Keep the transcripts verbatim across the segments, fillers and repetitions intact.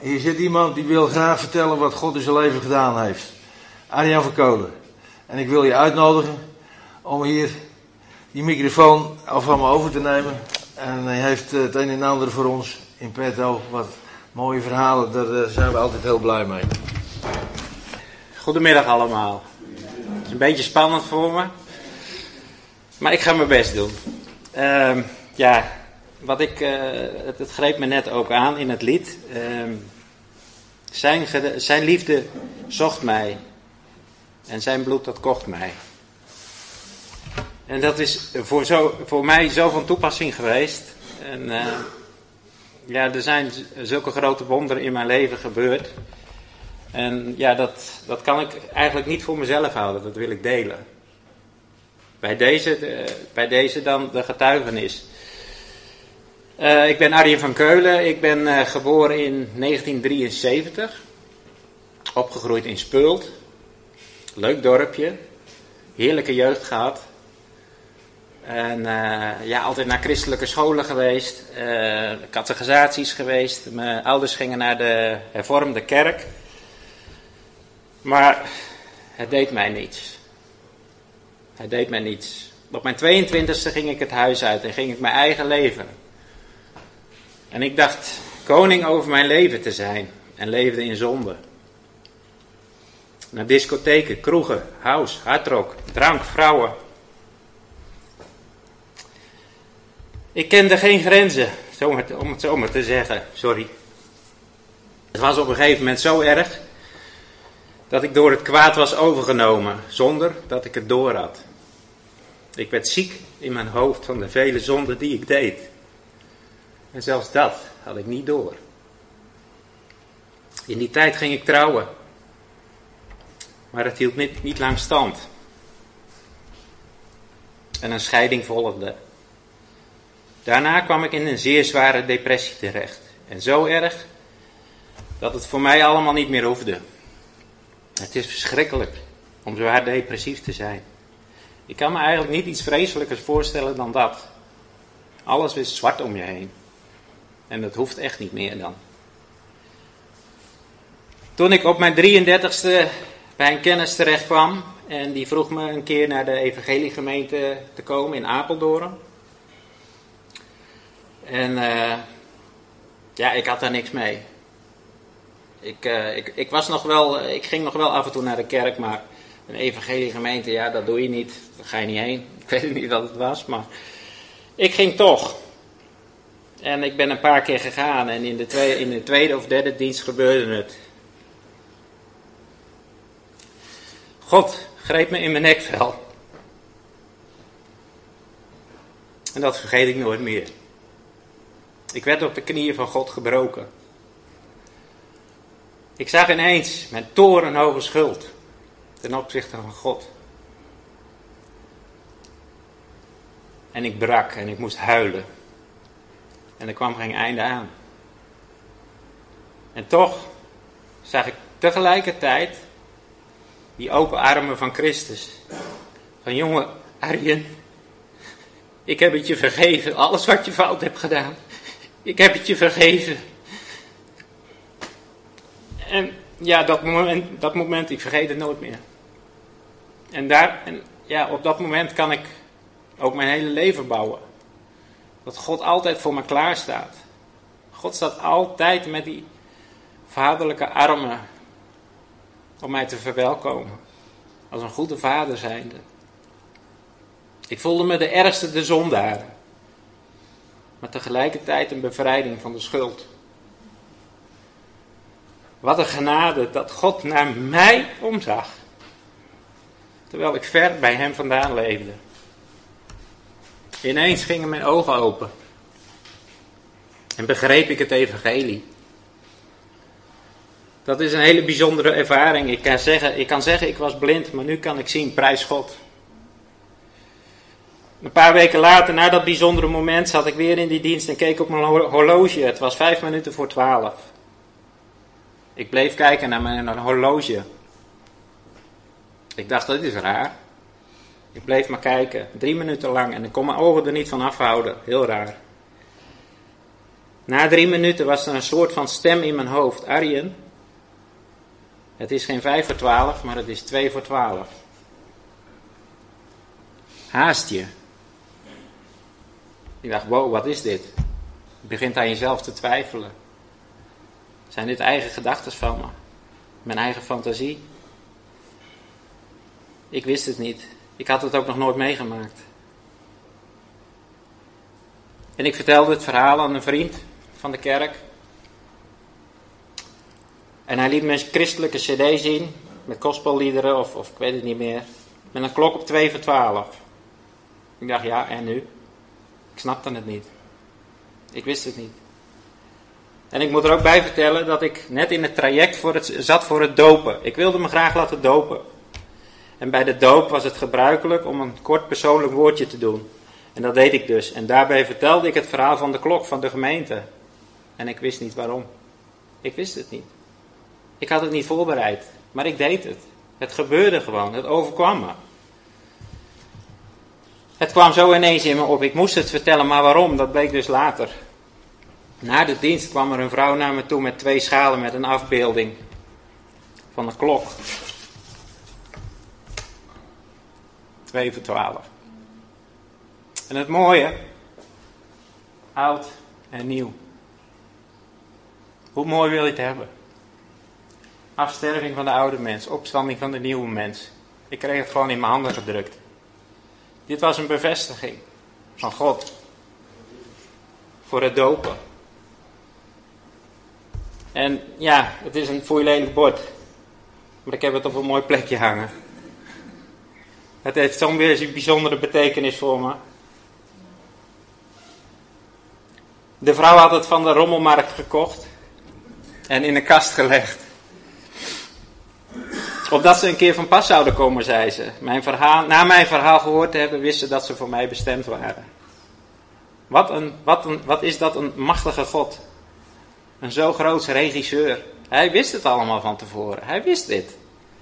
Hier zit iemand die wil graag vertellen wat God in zijn leven gedaan heeft. Arjan van Kolen. En ik wil je uitnodigen om hier die microfoon van me over te nemen. En hij heeft het een en ander voor ons in petto. Wat mooie verhalen, daar zijn we altijd heel blij mee. Goedemiddag allemaal. Het is een beetje spannend voor me. Maar ik ga mijn best doen. Uh, ja, wat ik, uh, het, het greep me net ook aan in het lied. Uh, zijn, zijn liefde zocht mij. En zijn bloed dat kocht mij. En dat is voor, zo, voor mij zo van toepassing geweest. En uh, ja, er zijn zulke grote wonderen in mijn leven gebeurd. En ja, dat, dat kan ik eigenlijk niet voor mezelf houden. Dat wil ik delen. Bij deze, de, bij deze dan de getuigenis. Uh, ik ben Arjen van Keulen. Ik ben uh, geboren in negentien drieënzeventig. Opgegroeid in Speuld. Leuk dorpje. Heerlijke jeugd gehad. En uh, ja, altijd naar christelijke scholen geweest. Uh, catechisaties geweest. Mijn ouders gingen naar de hervormde kerk. Maar het deed mij niets. Het deed mij niets. Op mijn tweeëntwintigste ging ik het huis uit en ging ik mijn eigen leven. En ik dacht koning over mijn leven te zijn en leefde in zonde. Naar discotheken, kroegen, house, hardrock, drank, vrouwen. Ik kende geen grenzen, om het zo maar te zeggen. Sorry. Het was op een gegeven moment zo erg dat ik door het kwaad was overgenomen, zonder dat ik het door had. Ik werd ziek in mijn hoofd van de vele zonden die ik deed. En zelfs dat had ik niet door. In die tijd ging ik trouwen. Maar het hield niet, niet lang stand. En een scheiding volgde. Daarna kwam ik in een zeer zware depressie terecht. En zo erg dat het voor mij allemaal niet meer hoefde. Het is verschrikkelijk om zwaar depressief te zijn. Ik kan me eigenlijk niet iets vreselijkers voorstellen dan dat. Alles is zwart om je heen. En dat hoeft echt niet meer dan. Toen ik op mijn drieëndertigste bij een kennis terecht kwam. En die vroeg me een keer naar de evangeliegemeente te komen in Apeldoorn. En uh, ja, ik had daar niks mee. Ik, uh, ik, ik, was nog wel, ik ging nog wel af en toe naar de kerk, maar een evangeliegemeente, ja, dat doe je niet. Daar ga je niet heen. Ik weet niet wat het was, maar ik ging toch. En ik ben een paar keer gegaan en in de tweede, in de tweede of derde dienst gebeurde het. God greep me in mijn nekvel. En dat vergeet ik nooit meer. Ik werd op de knieën van God gebroken. Ik zag ineens mijn torenhoge schuld ten opzichte van God. En ik brak en ik moest huilen. En er kwam geen einde aan. En toch zag ik tegelijkertijd die open armen van Christus. Van jongen, Arjen, ik heb het je vergeven. Alles wat je fout hebt gedaan. Ik heb het je vergeven. En ja, dat moment, dat moment, ik vergeet het nooit meer. En, daar, en ja, op dat moment kan ik ook mijn hele leven bouwen. Dat God altijd voor me klaar staat. God staat altijd met die vaderlijke armen om mij te verwelkomen. Als een goede vader zijnde. Ik voelde me de ergste de zondaar. Maar tegelijkertijd een bevrijding van de schuld. Wat een genade dat God naar mij omzag. Terwijl ik ver bij hem vandaan leefde. Ineens gingen mijn ogen open. En begreep ik het evangelie. Dat is een hele bijzondere ervaring. Ik kan zeggen, ik kan zeggen, ik was blind, maar nu kan ik zien, prijs God. Een paar weken later, na dat bijzondere moment, zat ik weer in die dienst en keek op mijn horloge. Het was vijf minuten voor twaalf. Ik bleef kijken naar mijn horloge. Ik dacht, dat is raar. Ik bleef maar kijken, drie minuten lang, en ik kon mijn ogen er niet van afhouden. Heel raar. Na drie minuten was er een soort van stem in mijn hoofd. Arjen, het is geen vijf voor twaalf, maar het is twee voor twaalf. Haast je. Ik dacht, wow, wat is dit? Je begint aan jezelf te twijfelen. Zijn dit eigen gedachten van me? Mijn eigen fantasie? Ik wist het niet. Ik had het ook nog nooit meegemaakt. En ik vertelde het verhaal aan een vriend van de kerk. En hij liet me een christelijke cd zien. Met gospelliederen of, of ik weet het niet meer. Met een klok op twee voor twaalf. Ik dacht, ja, en nu? Ik snapte het niet. Ik wist het niet. En ik moet er ook bij vertellen dat ik net in het traject voor het, zat voor het dopen. Ik wilde me graag laten dopen. En bij de doop was het gebruikelijk om een kort persoonlijk woordje te doen. En dat deed ik dus. En daarbij vertelde ik het verhaal van de klok van de gemeente. En ik wist niet waarom. Ik wist het niet. Ik had het niet voorbereid. Maar ik deed het. Het gebeurde gewoon. Het overkwam me. Het kwam zo ineens in me op. Ik moest het vertellen, maar waarom? Dat bleek dus later. Na de dienst kwam er een vrouw naar me toe met twee schalen met een afbeelding van een klok. Twee voor twaalf. En het mooie, oud en nieuw. Hoe mooi wil je het hebben? Afsterving van de oude mens, opstanding van de nieuwe mens. Ik kreeg het gewoon in mijn handen gedrukt. Dit was een bevestiging van God. Voor het dopen. En ja, het is een foeilelijk bord. Maar ik heb het op een mooi plekje hangen. Het heeft zo'n bijzondere betekenis voor me. De vrouw had het van de rommelmarkt gekocht. En in een kast gelegd. Opdat ze een keer van pas zouden komen, zei ze. Mijn verhaal, na mijn verhaal gehoord te hebben, wist ze dat ze voor mij bestemd waren. Wat, een, wat, een, wat is dat een machtige God. Een zo groot regisseur. Hij wist het allemaal van tevoren. Hij wist dit.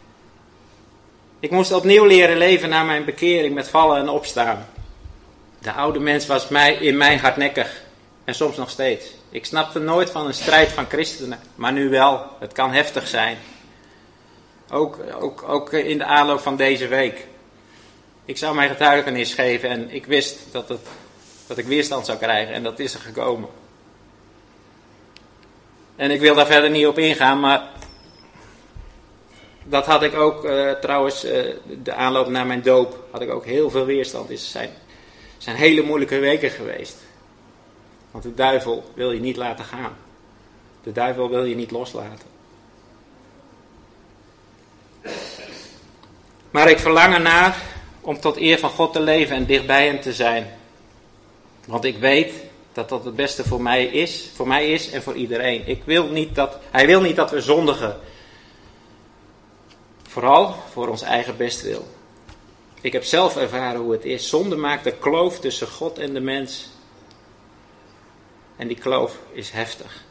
Ik moest opnieuw leren leven na mijn bekering met vallen en opstaan. De oude mens was mij, in mij hardnekkig. En soms nog steeds. Ik snapte nooit van een strijd van christenen. Maar nu wel. Het kan heftig zijn. Ook, ook, ook in de aanloop van deze week. Ik zou mijn getuigenis geven. En ik wist dat, het, dat ik weerstand zou krijgen. En dat is er gekomen. En ik wil daar verder niet op ingaan. Maar dat had ik ook uh, trouwens. Uh, de aanloop naar mijn doop. Had ik ook heel veel weerstand. Het zijn, zijn hele moeilijke weken geweest. Want de duivel wil je niet laten gaan. De duivel wil je niet loslaten. Maar ik verlang ernaar om tot eer van God te leven en dichtbij hem te zijn. Want ik weet dat dat het beste voor mij is, voor mij is en voor iedereen. Ik wil niet dat, hij wil niet dat we zondigen. Vooral voor ons eigen bestwil. Ik heb zelf ervaren hoe het is. Zonde maakt de kloof tussen God en de mens. En die kloof is heftig.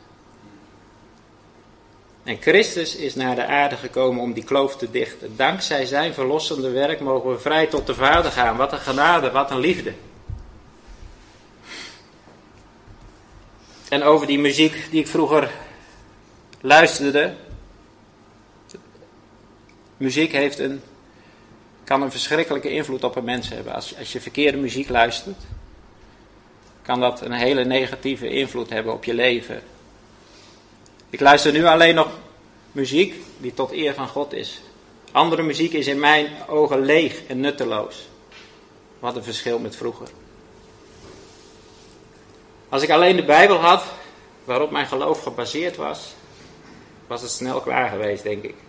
En Christus is naar de aarde gekomen om die kloof te dichten. Dankzij zijn verlossende werk mogen we vrij tot de Vader gaan. Wat een genade, wat een liefde. En over die muziek die ik vroeger luisterde. Muziek heeft een, kan een verschrikkelijke invloed op een mens hebben. Als, als je verkeerde muziek luistert, kan dat een hele negatieve invloed hebben op je leven. Ik luister nu alleen nog muziek die tot eer van God is. Andere muziek is in mijn ogen leeg en nutteloos. Wat een verschil met vroeger. Als ik alleen de Bijbel had, waarop mijn geloof gebaseerd was, was het snel klaar geweest, denk ik.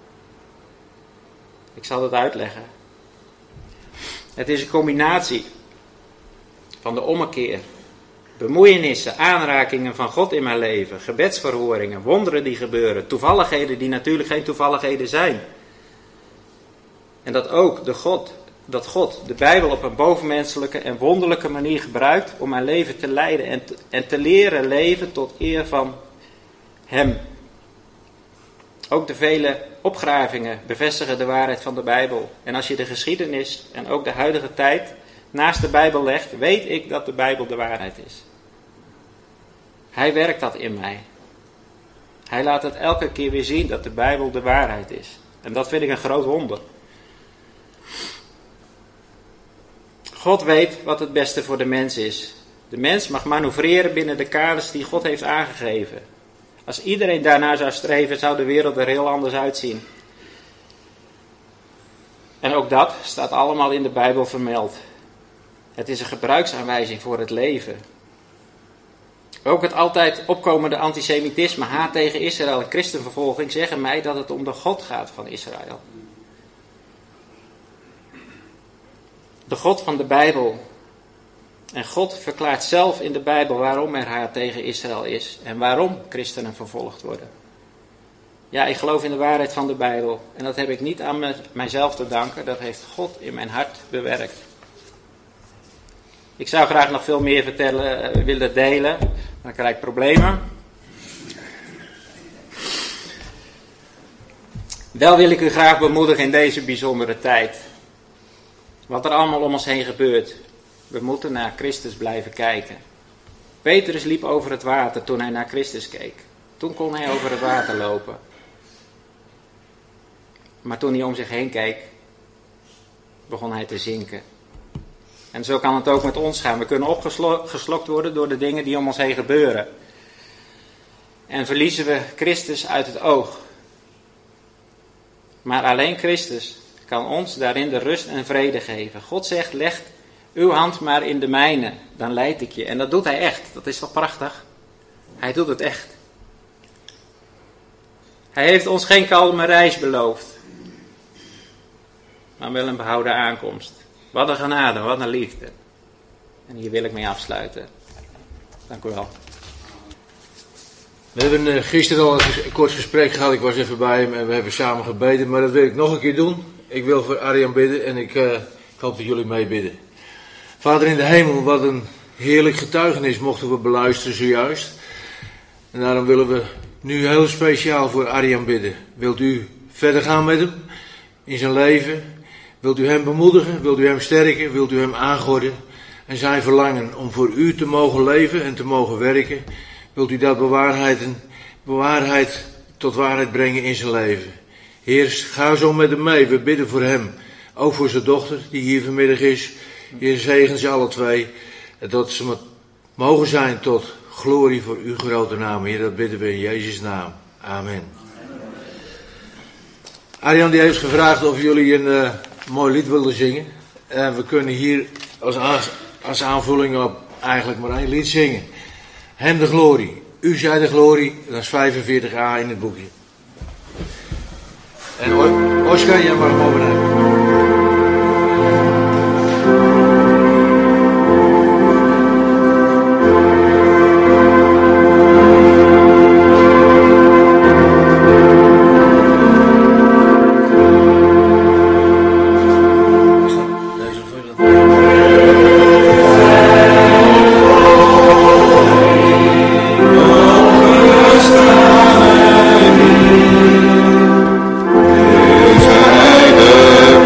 Ik zal het uitleggen. Het is een combinatie van de ommekeer, bemoeienissen, aanrakingen van God in mijn leven, gebedsverhoringen, wonderen die gebeuren, toevalligheden die natuurlijk geen toevalligheden zijn. En dat ook de God, dat God de Bijbel op een bovenmenselijke en wonderlijke manier gebruikt om mijn leven te leiden en te, en te leren leven tot eer van Hem. Ook de vele opgravingen bevestigen de waarheid van de Bijbel. En als je de geschiedenis en ook de huidige tijd naast de Bijbel legt, weet ik dat de Bijbel de waarheid is. Hij werkt dat in mij. Hij laat het elke keer weer zien dat de Bijbel de waarheid is. En dat vind ik een groot wonder. God weet wat het beste voor de mens is. De mens mag manoeuvreren binnen de kaders die God heeft aangegeven. Als iedereen daarnaar zou streven, zou de wereld er heel anders uitzien. En ook dat staat allemaal in de Bijbel vermeld. Het is een gebruiksaanwijzing voor het leven. Ook het altijd opkomende antisemitisme, haat tegen Israël en christenvervolging zeggen mij dat het om de God gaat van Israël. De God van de Bijbel. En God verklaart zelf in de Bijbel waarom er haat tegen Israël is en waarom christenen vervolgd worden. Ja, ik geloof in de waarheid van de Bijbel. En dat heb ik niet aan me, mijzelf te danken, dat heeft God in mijn hart bewerkt. Ik zou graag nog veel meer vertellen, uh, willen delen, maar dan krijg ik problemen. Wel wil ik u graag bemoedigen in deze bijzondere tijd. Wat er allemaal om ons heen gebeurt. We moeten naar Christus blijven kijken. Petrus liep over het water toen hij naar Christus keek. Toen kon hij over het water lopen. Maar toen hij om zich heen keek, begon hij te zinken. En zo kan het ook met ons gaan. We kunnen opgeslokt worden door de dingen die om ons heen gebeuren. En verliezen we Christus uit het oog. Maar alleen Christus kan ons daarin de rust en vrede geven. God zegt, leg uw hand maar in de mijne, dan leid ik je. En dat doet hij echt. Dat is toch prachtig? Hij doet het echt. Hij heeft ons geen kalme reis beloofd. Maar wel een behouden aankomst. Wat een genade, wat een liefde. En hier wil ik mee afsluiten. Dank u wel. We hebben gisteren al een kort gesprek gehad. Ik was even bij hem en we hebben samen gebeden. Maar dat wil ik nog een keer doen. Ik wil voor Arjan bidden en ik, uh, ik hoop dat jullie mee bidden. Vader in de hemel, wat een heerlijk getuigenis mochten we beluisteren zojuist. En daarom willen we nu heel speciaal voor Arjan bidden. Wilt u verder gaan met hem in zijn leven? Wilt u hem bemoedigen? Wilt u hem sterken? Wilt u hem aangorden? En zijn verlangen om voor u te mogen leven en te mogen werken? Wilt u dat bewaarheden, bewaarheid tot waarheid brengen in zijn leven? Heer, ga zo met hem mee. We bidden voor hem. Ook voor zijn dochter die hier vanmiddag is. Heer, zegen ze alle twee. En dat ze mogen zijn tot glorie voor uw grote naam. Heer, dat bidden we in Jezus' naam. Amen. Arjan die heeft gevraagd of jullie een uh, mooi lied wilden zingen. En we kunnen hier als, aan, als aanvulling op eigenlijk maar één lied zingen. Hem de glorie. U zij de glorie. Dat is vijfenveertig a in het boekje. En Oscar, jij mag hem overnemen. Zij de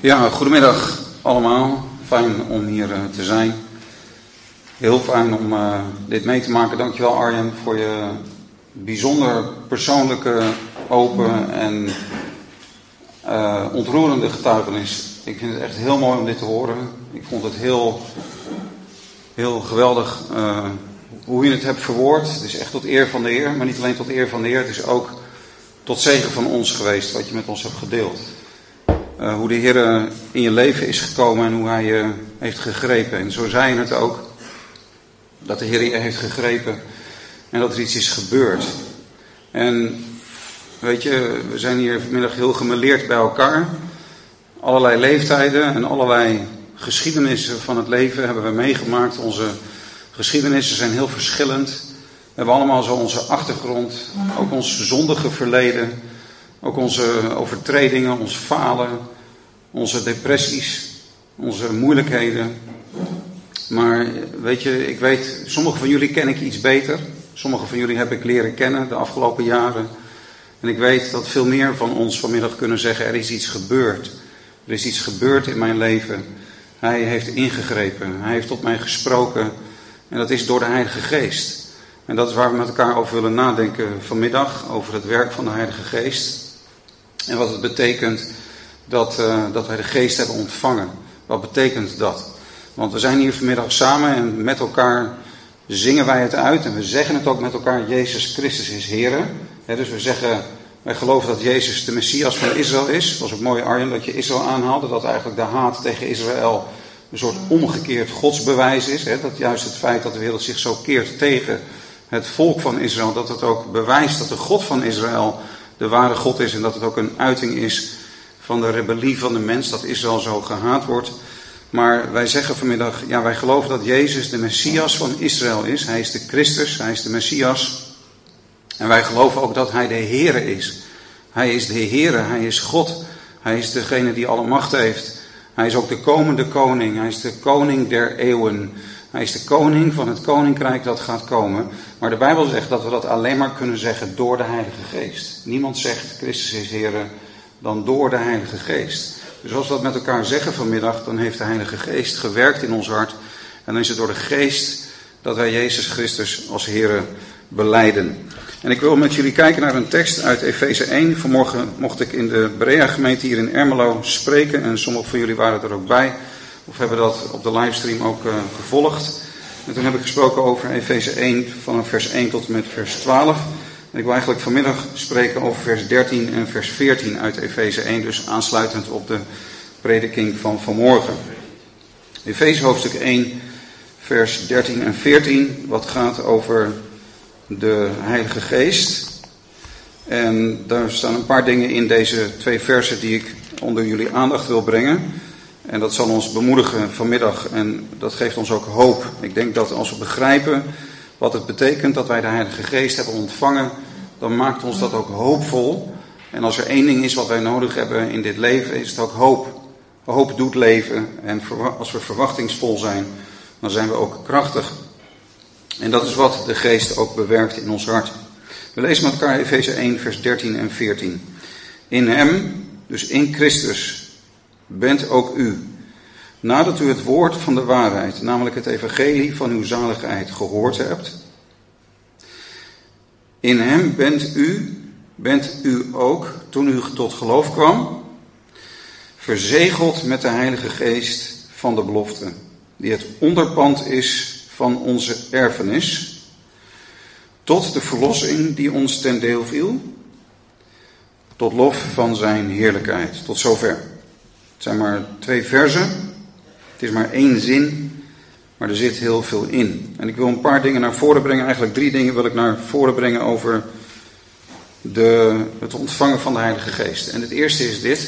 Ja, goedemiddag allemaal. Fijn om hier uh, te zijn. Heel fijn om uh, dit mee te maken. Dankjewel Arjen voor je bijzonder persoonlijke, open en uh, ontroerende getuigenis. Ik vind het echt heel mooi om dit te horen. Ik vond het heel, heel geweldig uh, hoe je het hebt verwoord. Het is echt tot eer van de Heer, maar niet alleen tot eer van de Heer. Het is ook tot zegen van ons geweest wat je met ons hebt gedeeld. Uh, hoe de Heer in je leven is gekomen en hoe Hij je heeft gegrepen. En zo zei je het ook. Dat de Heer je heeft gegrepen en dat er iets is gebeurd. En weet je, we zijn hier vanmiddag heel gemêleerd bij elkaar. Allerlei leeftijden en allerlei geschiedenissen van het leven hebben we meegemaakt. Onze geschiedenissen zijn heel verschillend. We hebben allemaal zo onze achtergrond, ook ons zondige verleden. Ook onze overtredingen, ons falen, onze depressies, onze moeilijkheden. Maar weet je, ik weet, sommige van jullie ken ik iets beter. Sommige van jullie heb ik leren kennen de afgelopen jaren. En ik weet dat veel meer van ons vanmiddag kunnen zeggen, er is iets gebeurd. Er is iets gebeurd in mijn leven. Hij heeft ingegrepen, hij heeft tot mij gesproken. En dat is door de Heilige Geest. En dat is waar we met elkaar over willen nadenken vanmiddag, over het werk van de Heilige Geest. En wat het betekent dat, uh, dat wij de Geest hebben ontvangen. Wat betekent dat? Want we zijn hier vanmiddag samen en met elkaar zingen wij het uit. En we zeggen het ook met elkaar, Jezus Christus is Heere. He, dus we zeggen, wij geloven dat Jezus de Messias van Israël is. Het was ook mooi Arjen dat je Israël aanhaalde. Dat eigenlijk de haat tegen Israël een soort omgekeerd godsbewijs is. He, dat juist het feit dat de wereld zich zo keert tegen het volk van Israël. Dat het ook bewijst dat de God van Israël de ware God is en dat het ook een uiting is van de rebellie van de mens, dat Israël zo gehaat wordt. Maar wij zeggen vanmiddag, ja, wij geloven dat Jezus de Messias van Israël is. Hij is de Christus, hij is de Messias. En wij geloven ook dat hij de Heere is. Hij is de Heere, hij is God. Hij is degene die alle macht heeft. Hij is ook de komende koning, hij is de koning der eeuwen. Hij is de koning van het koninkrijk dat gaat komen. Maar de Bijbel zegt dat we dat alleen maar kunnen zeggen door de Heilige Geest. Niemand zegt Christus is Heere dan door de Heilige Geest. Dus als we dat met elkaar zeggen vanmiddag, dan heeft de Heilige Geest gewerkt in ons hart. En dan is het door de Geest dat wij Jezus Christus als Heere belijden. En ik wil met jullie kijken naar een tekst uit Efeze één. Vanmorgen mocht ik in de Berea gemeente hier in Ermelo spreken. En sommigen van jullie waren er ook bij. Of hebben dat op de livestream ook uh, gevolgd. En toen heb ik gesproken over Efeze één vanaf vers één tot en met vers twaalf. En ik wil eigenlijk vanmiddag spreken over vers dertien en vers veertien uit Efeze één. Dus aansluitend op de prediking van vanmorgen. Efeze hoofdstuk één vers dertien en veertien. Wat gaat over de Heilige Geest. En daar staan een paar dingen in deze twee versen die ik onder jullie aandacht wil brengen. En dat zal ons bemoedigen vanmiddag en dat geeft ons ook hoop. Ik denk dat als we begrijpen wat het betekent dat wij de Heilige Geest hebben ontvangen, dan maakt ons dat ook hoopvol. En als er één ding is wat wij nodig hebben in dit leven, is het ook hoop. Hoop doet leven en als we verwachtingsvol zijn, dan zijn we ook krachtig. En dat is wat de Geest ook bewerkt in ons hart. We lezen met elkaar Efeze één vers dertien en veertien. In hem, dus in Christus, bent ook u, nadat u het woord van de waarheid, namelijk het evangelie van uw zaligheid, gehoord hebt. In hem bent u, bent u ook, toen u tot geloof kwam, verzegeld met de Heilige Geest van de belofte, die het onderpand is van onze erfenis, tot de verlossing die ons ten deel viel, tot lof van zijn heerlijkheid. Tot zover. Het zijn maar twee versen. Het is maar één zin. Maar er zit heel veel in. En ik wil een paar dingen naar voren brengen. Eigenlijk drie dingen wil ik naar voren brengen over de, het ontvangen van de Heilige Geest. En het eerste is dit.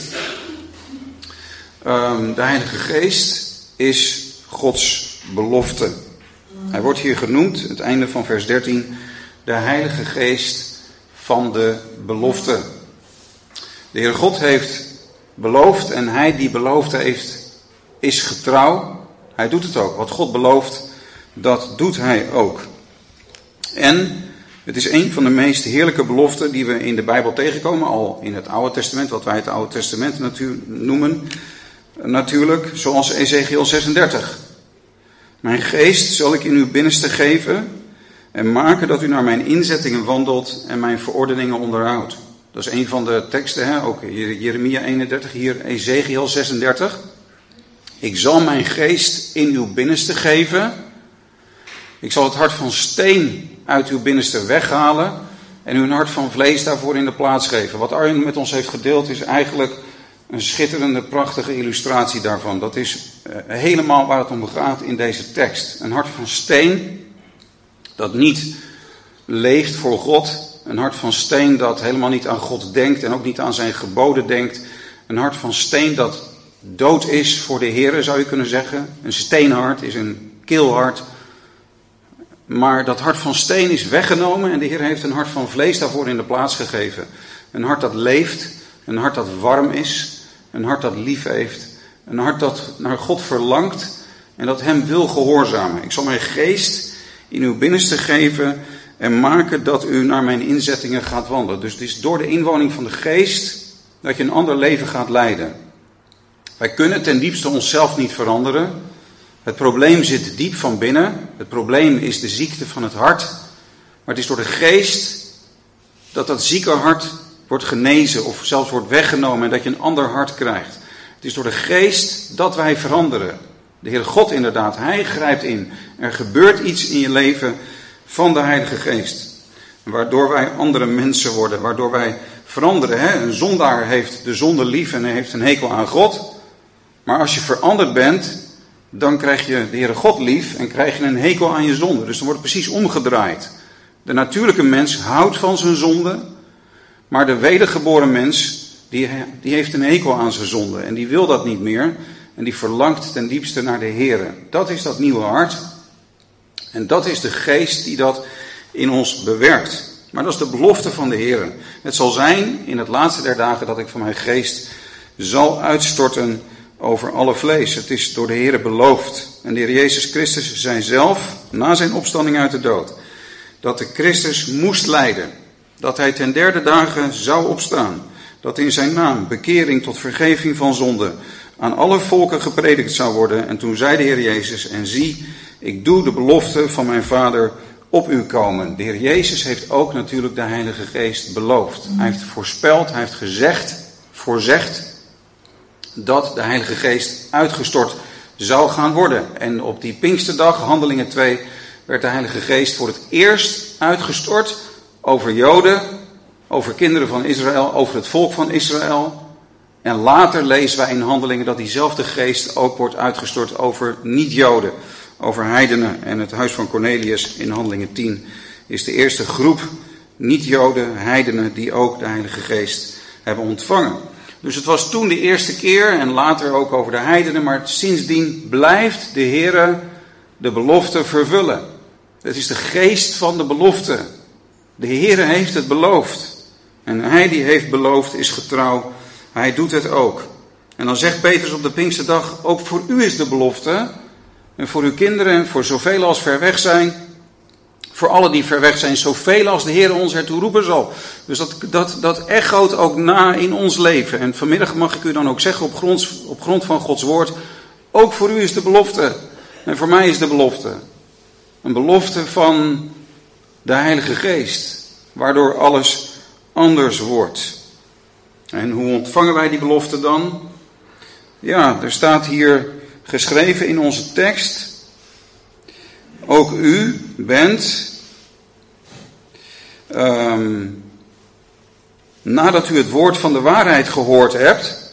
Um, de Heilige Geest is Gods belofte. Hij wordt hier genoemd, het einde van vers dertien, de Heilige Geest van de belofte. De Heer God heeft beloofd en hij die beloofd heeft is getrouw. Hij doet het ook. Wat God belooft, dat doet hij ook. En het is een van de meest heerlijke beloften die we in de Bijbel tegenkomen, al in het Oude Testament, wat wij het Oude Testament natuurlijk noemen. natuurlijk, zoals Ezechiel zesendertig. Mijn geest zal ik in uw binnenste geven en maken dat u naar mijn inzettingen wandelt en mijn verordeningen onderhoudt. Dat is een van de teksten, hè? Ook Jeremia eenendertig, hier Ezechiel zesendertig. Ik zal mijn geest in uw binnenste geven. Ik zal het hart van steen uit uw binnenste weghalen en u een hart van vlees daarvoor in de plaats geven. Wat Arjen met ons heeft gedeeld is eigenlijk een schitterende, prachtige illustratie daarvan. Dat is uh, helemaal waar het om gaat in deze tekst. Een hart van steen dat niet leeft voor God. Een hart van steen dat helemaal niet aan God denkt en ook niet aan zijn geboden denkt. Een hart van steen dat dood is voor de Heere, zou je kunnen zeggen. Een steenhart is een keelhart. Maar dat hart van steen is weggenomen en de Heer heeft een hart van vlees daarvoor in de plaats gegeven. Een hart dat leeft, een hart dat warm is, een hart dat lief heeft. Een hart dat naar God verlangt en dat hem wil gehoorzamen. Ik zal mijn geest in uw binnenste geven en maken dat u naar mijn inzettingen gaat wandelen. Dus het is door de inwoning van de geest dat je een ander leven gaat leiden. Wij kunnen ten diepste onszelf niet veranderen. Het probleem zit diep van binnen. Het probleem is de ziekte van het hart. Maar het is door de geest dat dat zieke hart wordt genezen of zelfs wordt weggenomen en dat je een ander hart krijgt. Het is door de geest dat wij veranderen. De Heer God inderdaad, Hij grijpt in. Er gebeurt iets in je leven van de Heilige Geest. Waardoor wij andere mensen worden, waardoor wij veranderen. Hè? Een zondaar heeft de zonde lief en heeft een hekel aan God. Maar als je veranderd bent, dan krijg je de Heere God lief en krijg je een hekel aan je zonde. Dus dan wordt het precies omgedraaid. De natuurlijke mens houdt van zijn zonde, maar de wedergeboren mens, die, die heeft een hekel aan zijn zonde. En die wil dat niet meer en die verlangt ten diepste naar de Heere. Dat is dat nieuwe hart. En dat is de geest die dat in ons bewerkt. Maar dat is de belofte van de Heere. Het zal zijn in het laatste der dagen dat ik van mijn geest zal uitstorten over alle vlees. Het is door de Heere beloofd. En de Heer Jezus Christus zei zelf, na zijn opstanding uit de dood, dat de Christus moest lijden. Dat hij ten derde dagen zou opstaan. Dat in zijn naam bekering tot vergeving van zonde aan alle volken gepredikt zou worden. En toen zei de Heer Jezus, en zie, ik doe de belofte van mijn Vader op u komen. De Heer Jezus heeft ook natuurlijk de Heilige Geest beloofd. Hij heeft voorspeld, hij heeft gezegd, voorzegd, dat de Heilige Geest uitgestort zou gaan worden. En op die Pinksterdag, Handelingen twee, werd de Heilige Geest voor het eerst uitgestort over Joden, over kinderen van Israël, over het volk van Israël. En later lezen wij in Handelingen dat diezelfde geest ook wordt uitgestort over niet-Joden, over heidenen. En het huis van Cornelius in Handelingen tien is de eerste groep niet-Joden, heidenen, die ook de Heilige Geest hebben ontvangen. Dus het was toen de eerste keer en later ook over de heidenen, maar sindsdien blijft de Heere de belofte vervullen. Het is de geest van de belofte. De Heere heeft het beloofd. En hij die heeft beloofd is getrouw. Hij doet het ook. En dan zegt Petrus op de Pinksterdag, ook voor u is de belofte. En voor uw kinderen en voor zoveel als ver weg zijn. Voor alle die ver weg zijn, zoveel als de Heer ons ertoe roepen zal. Dus dat, dat, dat echoot ook na in ons leven. En vanmiddag mag ik u dan ook zeggen op grond, op grond van Gods woord, ook voor u is de belofte. En voor mij is de belofte. Een belofte van de Heilige Geest. Waardoor alles anders wordt. En hoe ontvangen wij die belofte dan? Ja, er staat hier geschreven in onze tekst. Ook u bent, um, nadat u het woord van de waarheid gehoord hebt,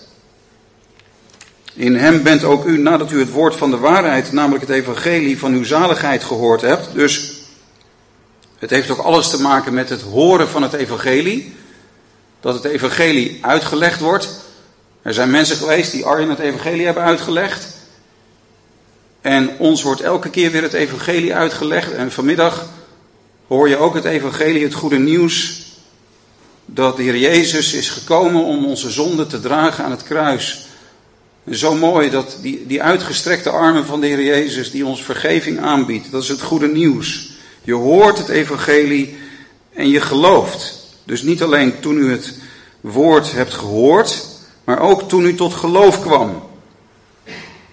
in hem bent ook u, nadat u het woord van de waarheid, namelijk het evangelie van uw zaligheid gehoord hebt. Dus het heeft ook alles te maken met het horen van het evangelie. Dat het evangelie uitgelegd wordt. Er zijn mensen geweest die Arjen het evangelie hebben uitgelegd. En ons wordt elke keer weer het evangelie uitgelegd. En vanmiddag hoor je ook het evangelie, het goede nieuws. Dat de Heer Jezus is gekomen om onze zonde te dragen aan het kruis. En zo mooi dat die, die uitgestrekte armen van de Heer Jezus die ons vergeving aanbiedt. Dat is het goede nieuws. Je hoort het evangelie en je gelooft. Dus niet alleen toen u het woord hebt gehoord, maar ook toen u tot geloof kwam.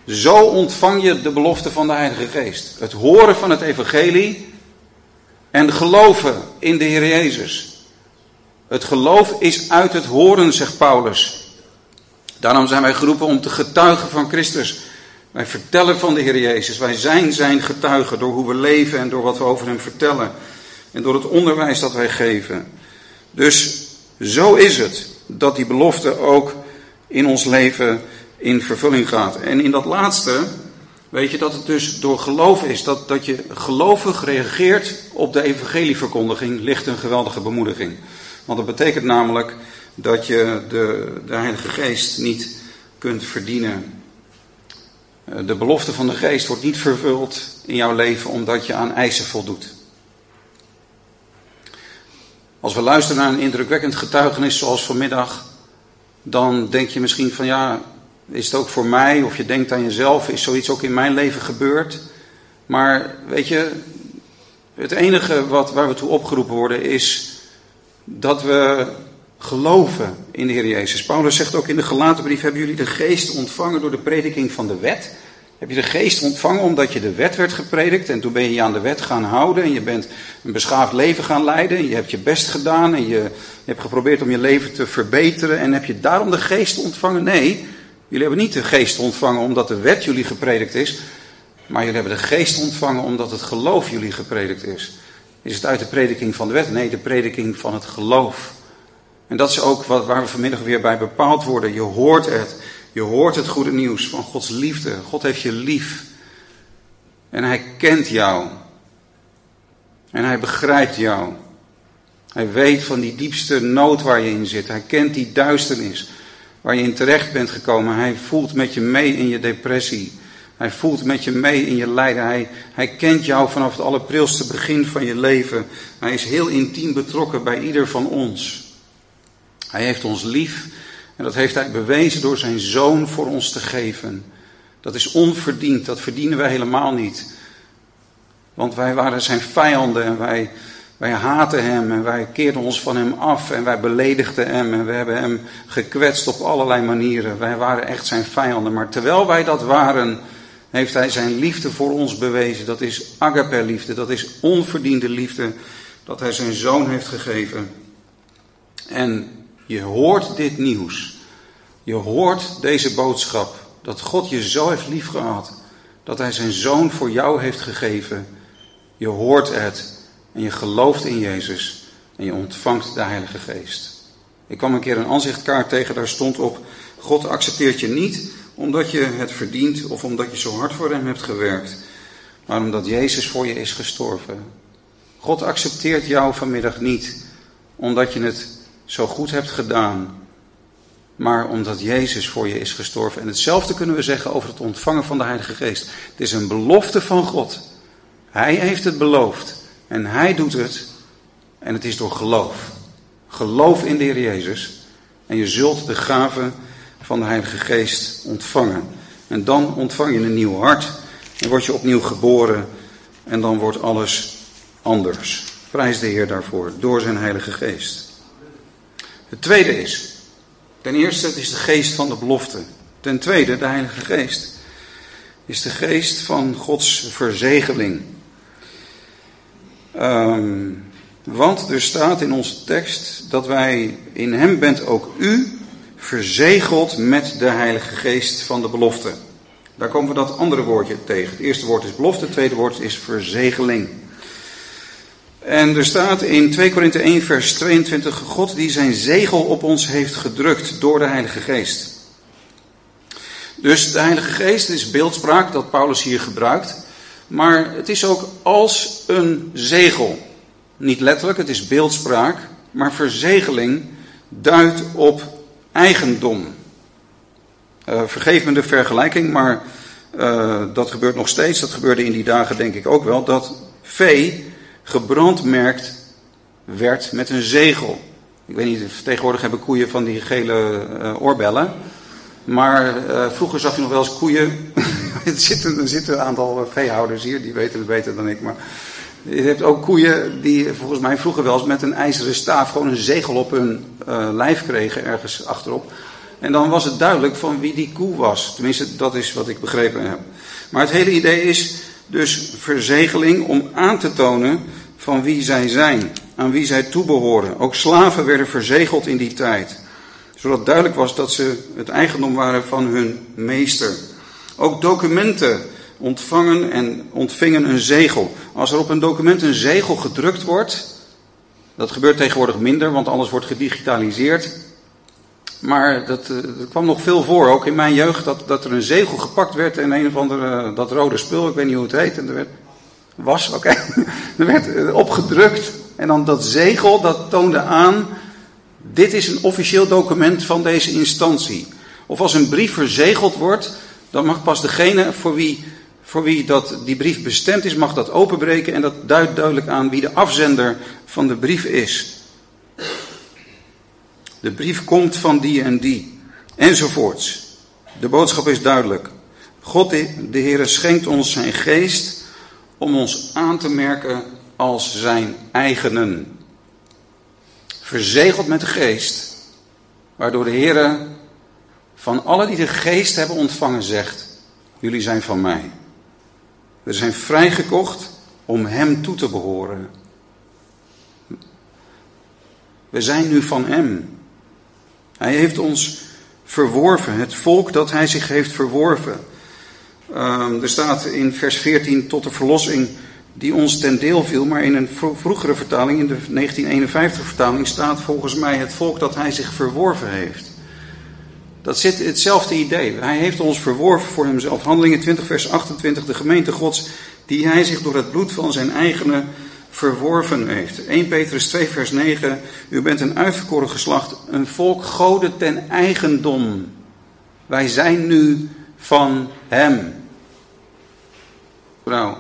Zo ontvang je de belofte van de Heilige Geest. Het horen van het evangelie en geloven in de Heer Jezus. Het geloof is uit het horen, zegt Paulus. Daarom zijn wij geroepen om te getuigen van Christus. Wij vertellen van de Heer Jezus. Wij zijn zijn getuigen door hoe we leven en door wat we over hem vertellen. En door het onderwijs dat wij geven. Dus zo is het dat die belofte ook in ons leven in vervulling gaat. En in dat laatste, weet je dat het dus door geloof is. Dat, dat je gelovig reageert op de evangelieverkondiging, ligt een geweldige bemoediging. Want dat betekent namelijk dat je de, de Heilige Geest niet kunt verdienen. De belofte van de Geest wordt niet vervuld in jouw leven omdat je aan eisen voldoet. Als we luisteren naar een indrukwekkend getuigenis zoals vanmiddag, dan denk je misschien van ja, is het ook voor mij? Of je denkt aan jezelf, is zoiets ook in mijn leven gebeurd? Maar weet je, het enige wat, waar we toe opgeroepen worden is dat we geloven in de Heer Jezus. Paulus zegt ook in de Galatenbrief, hebben jullie de geest ontvangen door de prediking van de wet? Heb je de geest ontvangen omdat je de wet werd gepredikt en toen ben je je aan de wet gaan houden en je bent een beschaafd leven gaan leiden en je hebt je best gedaan en je, je hebt geprobeerd om je leven te verbeteren en heb je daarom de geest ontvangen? Nee, jullie hebben niet de geest ontvangen omdat de wet jullie gepredikt is, maar jullie hebben de geest ontvangen omdat het geloof jullie gepredikt is. Is het uit de prediking van de wet? Nee, de prediking van het geloof. En dat is ook wat, waar we vanmiddag weer bij bepaald worden. Je hoort het. Je hoort het goede nieuws van Gods liefde. God heeft je lief. En hij kent jou. En hij begrijpt jou. Hij weet van die diepste nood waar je in zit. Hij kent die duisternis waar je in terecht bent gekomen. Hij voelt met je mee in je depressie. Hij voelt met je mee in je lijden. Hij, hij kent jou vanaf het allerprilste begin van je leven. Hij is heel intiem betrokken bij ieder van ons. Hij heeft ons lief en dat heeft hij bewezen door zijn zoon voor ons te geven. Dat is onverdiend, dat verdienen wij helemaal niet. Want wij waren zijn vijanden en wij, wij haatten hem en wij keerden ons van hem af en wij beledigden hem en we hebben hem gekwetst op allerlei manieren. Wij waren echt zijn vijanden, maar terwijl wij dat waren, heeft hij zijn liefde voor ons bewezen. Dat is agape liefde, dat is onverdiende liefde dat hij zijn zoon heeft gegeven. En je hoort dit nieuws. Je hoort deze boodschap. Dat God je zo heeft lief gehad. Dat hij zijn zoon voor jou heeft gegeven. Je hoort het. En je gelooft in Jezus. En je ontvangt de Heilige Geest. Ik kwam een keer een aanzichtkaart tegen. Daar stond op: God accepteert je niet omdat je het verdient. Of omdat je zo hard voor hem hebt gewerkt. Maar omdat Jezus voor je is gestorven. God accepteert jou vanmiddag niet omdat je het zo goed hebt gedaan, maar omdat Jezus voor je is gestorven. En hetzelfde kunnen we zeggen over het ontvangen van de Heilige Geest. Het is een belofte van God. Hij heeft het beloofd en hij doet het en het is door geloof. Geloof in de Heer Jezus en je zult de gave van de Heilige Geest ontvangen. En dan ontvang je een nieuw hart en word je opnieuw geboren en dan wordt alles anders. Prijs de Heer daarvoor, door zijn Heilige Geest. Het tweede is, ten eerste het is de geest van de belofte. Ten tweede, de Heilige Geest, is de geest van Gods verzegeling. Um, want er staat in onze tekst dat wij, in hem bent ook u, verzegeld met de Heilige Geest van de belofte. Daar komen we dat andere woordje tegen. Het eerste woord is belofte, het tweede woord is verzegeling. En er staat in twee Korinthe één vers tweeëntwintig, God die zijn zegel op ons heeft gedrukt door de Heilige Geest. Dus de Heilige Geest is beeldspraak dat Paulus hier gebruikt, maar het is ook als een zegel. Niet letterlijk, het is beeldspraak, maar verzegeling duidt op eigendom. Uh, vergeef me de vergelijking, maar uh, dat gebeurt nog steeds, dat gebeurde in die dagen denk ik ook wel, dat vee gebrandmerkt werd met een zegel. Ik weet niet, tegenwoordig hebben koeien van die gele uh, oorbellen. Maar uh, vroeger zag je nog wel eens koeien. er, zitten, er zitten een aantal veehouders hier, die weten het beter dan ik. Maar je hebt ook koeien die volgens mij vroeger wel eens met een ijzeren staaf gewoon een zegel op hun uh, lijf kregen, ergens achterop. En dan was het duidelijk van wie die koe was. Tenminste, dat is wat ik begrepen heb. Maar het hele idee is dus verzegeling om aan te tonen van wie zij zijn. Aan wie zij toebehoren. Ook slaven werden verzegeld in die tijd. Zodat duidelijk was dat ze het eigendom waren van hun meester. Ook documenten ontvangen en ontvingen een zegel. Als er op een document een zegel gedrukt wordt, dat gebeurt tegenwoordig minder, want alles wordt gedigitaliseerd. Maar dat, dat kwam nog veel voor, ook in mijn jeugd, dat, dat er een zegel gepakt werd en een of andere, dat rode spul, ik weet niet hoe het heet, en er werd, was, oké, okay. er werd opgedrukt. En dan dat zegel, dat toonde aan, dit is een officieel document van deze instantie. Of als een brief verzegeld wordt, dan mag pas degene voor wie, voor wie dat, die brief bestemd is, mag dat openbreken. En dat duidt duidelijk aan wie de afzender van de brief is. De brief komt van die en die. Enzovoorts. De boodschap is duidelijk. God, de Heere, schenkt ons zijn geest om ons aan te merken als zijn eigenen. Verzegeld met de geest, waardoor de Heere van allen die de geest hebben ontvangen zegt, jullie zijn van mij. We zijn vrijgekocht om hem toe te behoren. We zijn nu van hem. Hij heeft ons verworven, het volk dat hij zich heeft verworven. Uh, er staat in vers veertien tot de verlossing die ons ten deel viel, maar in een vroegere vertaling, in de negentien eenenvijftig vertaling, staat volgens mij het volk dat hij zich verworven heeft. Dat zit hetzelfde idee. Hij heeft ons verworven voor hemzelf. Handelingen twintig vers achtentwintig, de gemeente Gods, die hij zich door het bloed van zijn eigenen verworven heeft. eerste Petrus twee vers negen, u bent een uitverkoren geslacht, een volk goden ten eigendom. Wij zijn nu van hem. Vrouw.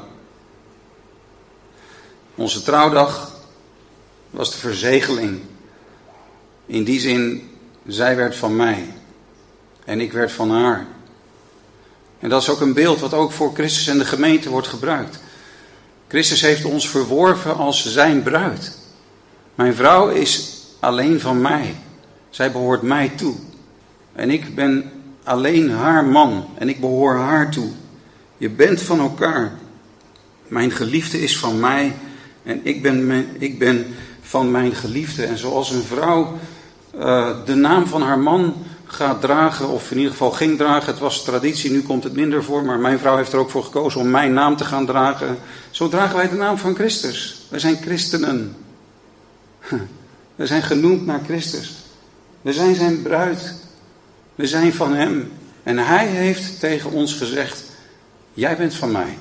Onze trouwdag was de verzegeling. In die zin, zij werd van mij. En ik werd van haar. En dat is ook een beeld wat ook voor Christus en de gemeente wordt gebruikt. Christus heeft ons verworven als zijn bruid. Mijn vrouw is alleen van mij. Zij behoort mij toe. En ik ben alleen haar man. En ik behoor haar toe. Je bent van elkaar. Mijn geliefde is van mij. En ik ben, ik ben van mijn geliefde. En zoals een vrouw uh, de naam van haar man gaat dragen, of in ieder geval ging dragen. Het was traditie, nu komt het minder voor. Maar mijn vrouw heeft er ook voor gekozen om mijn naam te gaan dragen. Zo dragen wij de naam van Christus. Wij zijn christenen. We zijn genoemd naar Christus. We zijn zijn bruid. We zijn van hem. En hij heeft tegen ons gezegd, jij bent van mij.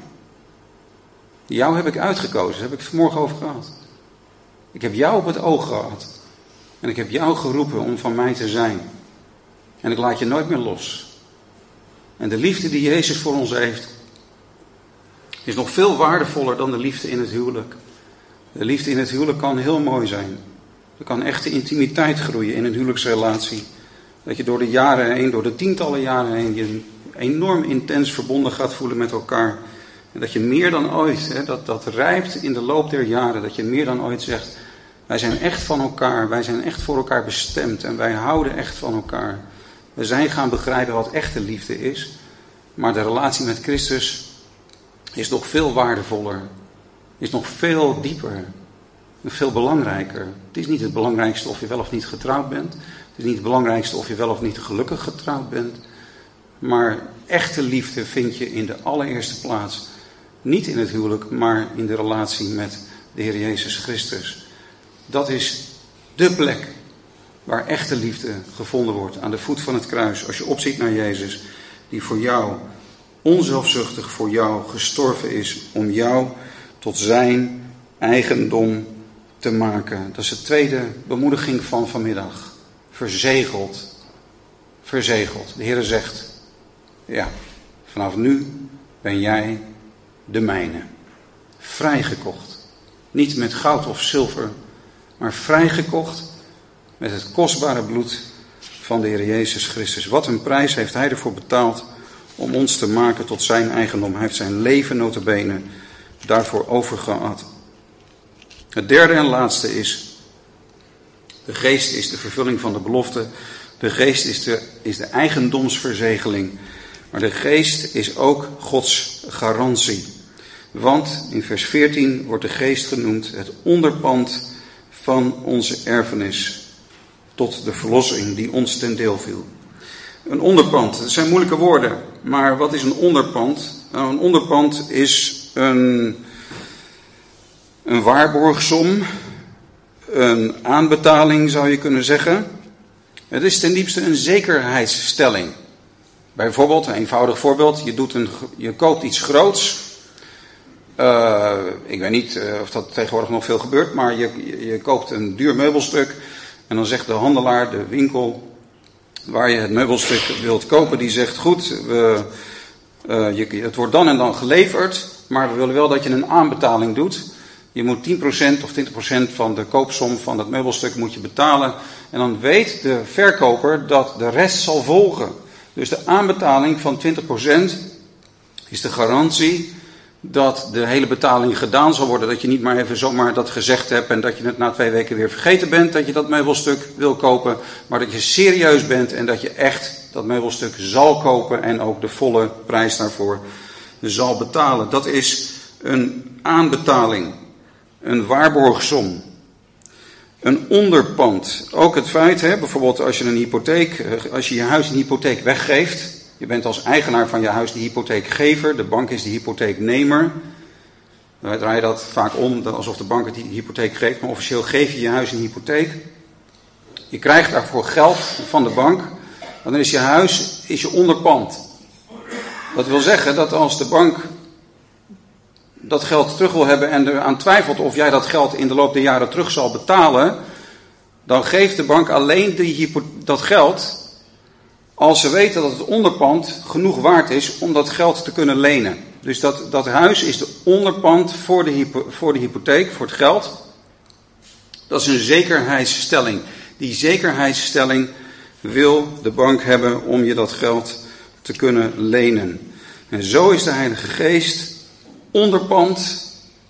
Jou heb ik uitgekozen, daar heb ik het vanmorgen over gehad. Ik heb jou op het oog gehad. En ik heb jou geroepen om van mij te zijn. En ik laat je nooit meer los. En de liefde die Jezus voor ons heeft, is nog veel waardevoller dan de liefde in het huwelijk. De liefde in het huwelijk kan heel mooi zijn. Er kan echte intimiteit groeien in een huwelijksrelatie. Dat je door de jaren heen, door de tientallen jaren heen, je enorm intens verbonden gaat voelen met elkaar. En dat je meer dan ooit, hè, dat, dat rijpt in de loop der jaren, dat je meer dan ooit zegt, wij zijn echt van elkaar, wij zijn echt voor elkaar bestemd en wij houden echt van elkaar. We zijn gaan begrijpen wat echte liefde is, maar de relatie met Christus is nog veel waardevoller, is nog veel dieper, nog veel belangrijker. Het is niet het belangrijkste of je wel of niet getrouwd bent, het is niet het belangrijkste of je wel of niet gelukkig getrouwd bent, maar echte liefde vind je in de allereerste plaats niet in het huwelijk, maar in de relatie met de Heer Jezus Christus. Dat is de plek waar echte liefde gevonden wordt, aan de voet van het kruis. Als je opziet naar Jezus, die voor jou, onzelfzuchtig voor jou, gestorven is om jou tot zijn eigendom te maken. Dat is de tweede bemoediging van vanmiddag. Verzegeld. Verzegeld. De Heer zegt, ja, vanaf nu ben jij de mijne. Vrijgekocht. Niet met goud of zilver, maar vrijgekocht met het kostbare bloed van de Heer Jezus Christus. Wat een prijs heeft hij ervoor betaald om ons te maken tot zijn eigendom. Hij heeft zijn leven nota bene daarvoor overgehad. Het derde en laatste is, de geest is de vervulling van de belofte De geest is de, is de eigendomsverzegeling. Maar de geest is ook Gods garantie. Want in vers veertien wordt de geest genoemd het onderpand van onze erfenis. Tot de verlossing die ons ten deel viel. Een onderpand, dat zijn moeilijke woorden. Maar wat is een onderpand? Nou, een onderpand is een, een waarborgsom. Een aanbetaling zou je kunnen zeggen. Het is ten diepste een zekerheidsstelling. Bijvoorbeeld, een eenvoudig voorbeeld. Je, doet een, je koopt iets groots. Uh, ik weet niet uh, of dat tegenwoordig nog veel gebeurt. Maar je, je, je koopt een duur meubelstuk. En dan zegt de handelaar, de winkel waar je het meubelstuk wilt kopen. Die zegt, goed, we, uh, je, het wordt dan en dan geleverd. Maar we willen wel dat je een aanbetaling doet. Je moet tien procent of twintig procent van de koopsom van dat meubelstuk moet je betalen. En dan weet de verkoper dat de rest zal volgen. Dus de aanbetaling van twintig procent is de garantie dat de hele betaling gedaan zal worden. Dat je niet maar even zomaar dat gezegd hebt en dat je het na twee weken weer vergeten bent dat je dat meubelstuk wil kopen. Maar dat je serieus bent en dat je echt dat meubelstuk zal kopen en ook de volle prijs daarvoor zal betalen. Dat is een aanbetaling, een waarborgsom. Een onderpand. Ook het feit, hè, bijvoorbeeld als je een hypotheek, als je je huis een hypotheek weggeeft. Je bent als eigenaar van je huis de hypotheekgever, de bank is de hypotheeknemer. Wij draaien dat vaak om, alsof de bank het die hypotheek geeft, maar officieel geef je je huis een hypotheek. Je krijgt daarvoor geld van de bank, dan is je huis is je onderpand. Dat wil zeggen dat als de bank dat geld terug wil hebben en eraan twijfelt of jij dat geld in de loop der jaren terug zal betalen, dan geeft de bank alleen die hypo- dat geld als ze weten dat het onderpand genoeg waard is om dat geld te kunnen lenen. Dus dat, dat huis is de onderpand voor de, hypo, voor de hypotheek, voor het geld. Dat is een zekerheidsstelling. Die zekerheidsstelling wil de bank hebben om je dat geld te kunnen lenen. En zo is de Heilige Geest onderpand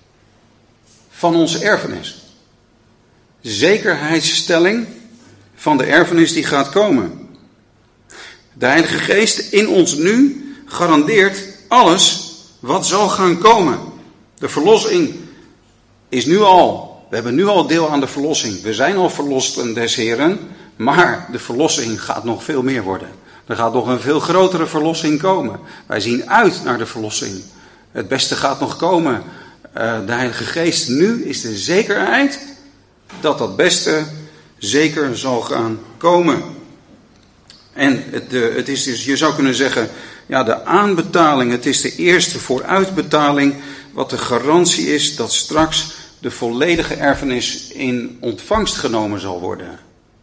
van onze erfenis. Zekerheidsstelling van de erfenis die gaat komen. De Heilige Geest in ons nu garandeert alles wat zal gaan komen. De verlossing is nu al. We hebben nu al deel aan de verlossing. We zijn al verlosten des Heren. Maar de verlossing gaat nog veel meer worden. Er gaat nog een veel grotere verlossing komen. Wij zien uit naar de verlossing. Het beste gaat nog komen. Uh, de Heilige Geest nu is de zekerheid dat dat beste zeker zal gaan komen. En het, de, het is dus, je zou kunnen zeggen, ja, de aanbetaling, het is de eerste vooruitbetaling, wat de garantie is dat straks de volledige erfenis in ontvangst genomen zal worden.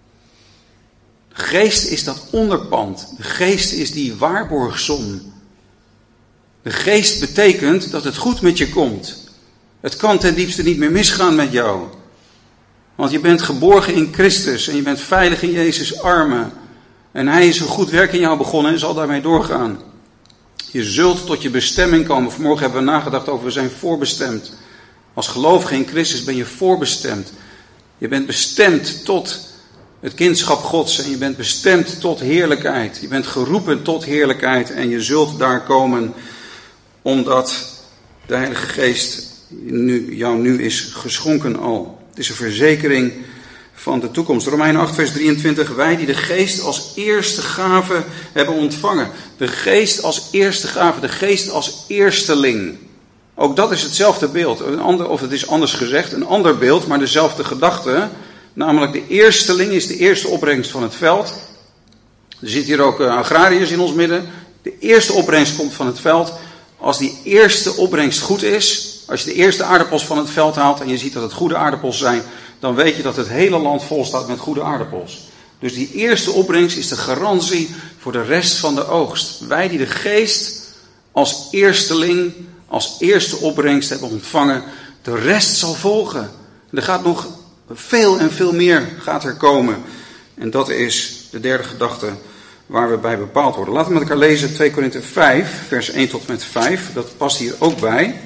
De geest is dat onderpand. De geest is die waarborgsom. De geest betekent dat het goed met je komt. Het kan ten diepste niet meer misgaan met jou. Want je bent geborgen in Christus en je bent veilig in Jezus' armen. En hij is een goed werk in jou begonnen en zal daarmee doorgaan. Je zult tot je bestemming komen. Vanmorgen hebben we nagedacht over we zijn voorbestemd. Als gelovige in Christus ben je voorbestemd. Je bent bestemd tot het kindschap Gods en je bent bestemd tot heerlijkheid. Je bent geroepen tot heerlijkheid en je zult daar komen omdat de Heilige Geest nu, jou nu is geschonken al. Het is een verzekering van de toekomst. Romeinen acht vers drieëntwintig. Wij die de geest als eerste gave hebben ontvangen. De geest als eerste gave. De geest als eersteling. Ook dat is hetzelfde beeld. Een ander, of het is anders gezegd. Een ander beeld, maar dezelfde gedachte. Namelijk de eersteling is de eerste opbrengst van het veld. Er zitten hier ook agrariërs in ons midden. De eerste opbrengst komt van het veld. Als die eerste opbrengst goed is. Als je de eerste aardappels van het veld haalt en je ziet dat het goede aardappels zijn, dan weet je dat het hele land vol staat met goede aardappels. Dus die eerste opbrengst is de garantie voor de rest van de oogst. Wij die de geest als eersteling, als eerste opbrengst hebben ontvangen, de rest zal volgen. Er gaat nog veel en veel meer gaat er komen. En dat is de derde gedachte waar we bij bepaald worden. Laten we met elkaar lezen twee Korinthe vijf, vers één tot met vijf. Dat past hier ook bij.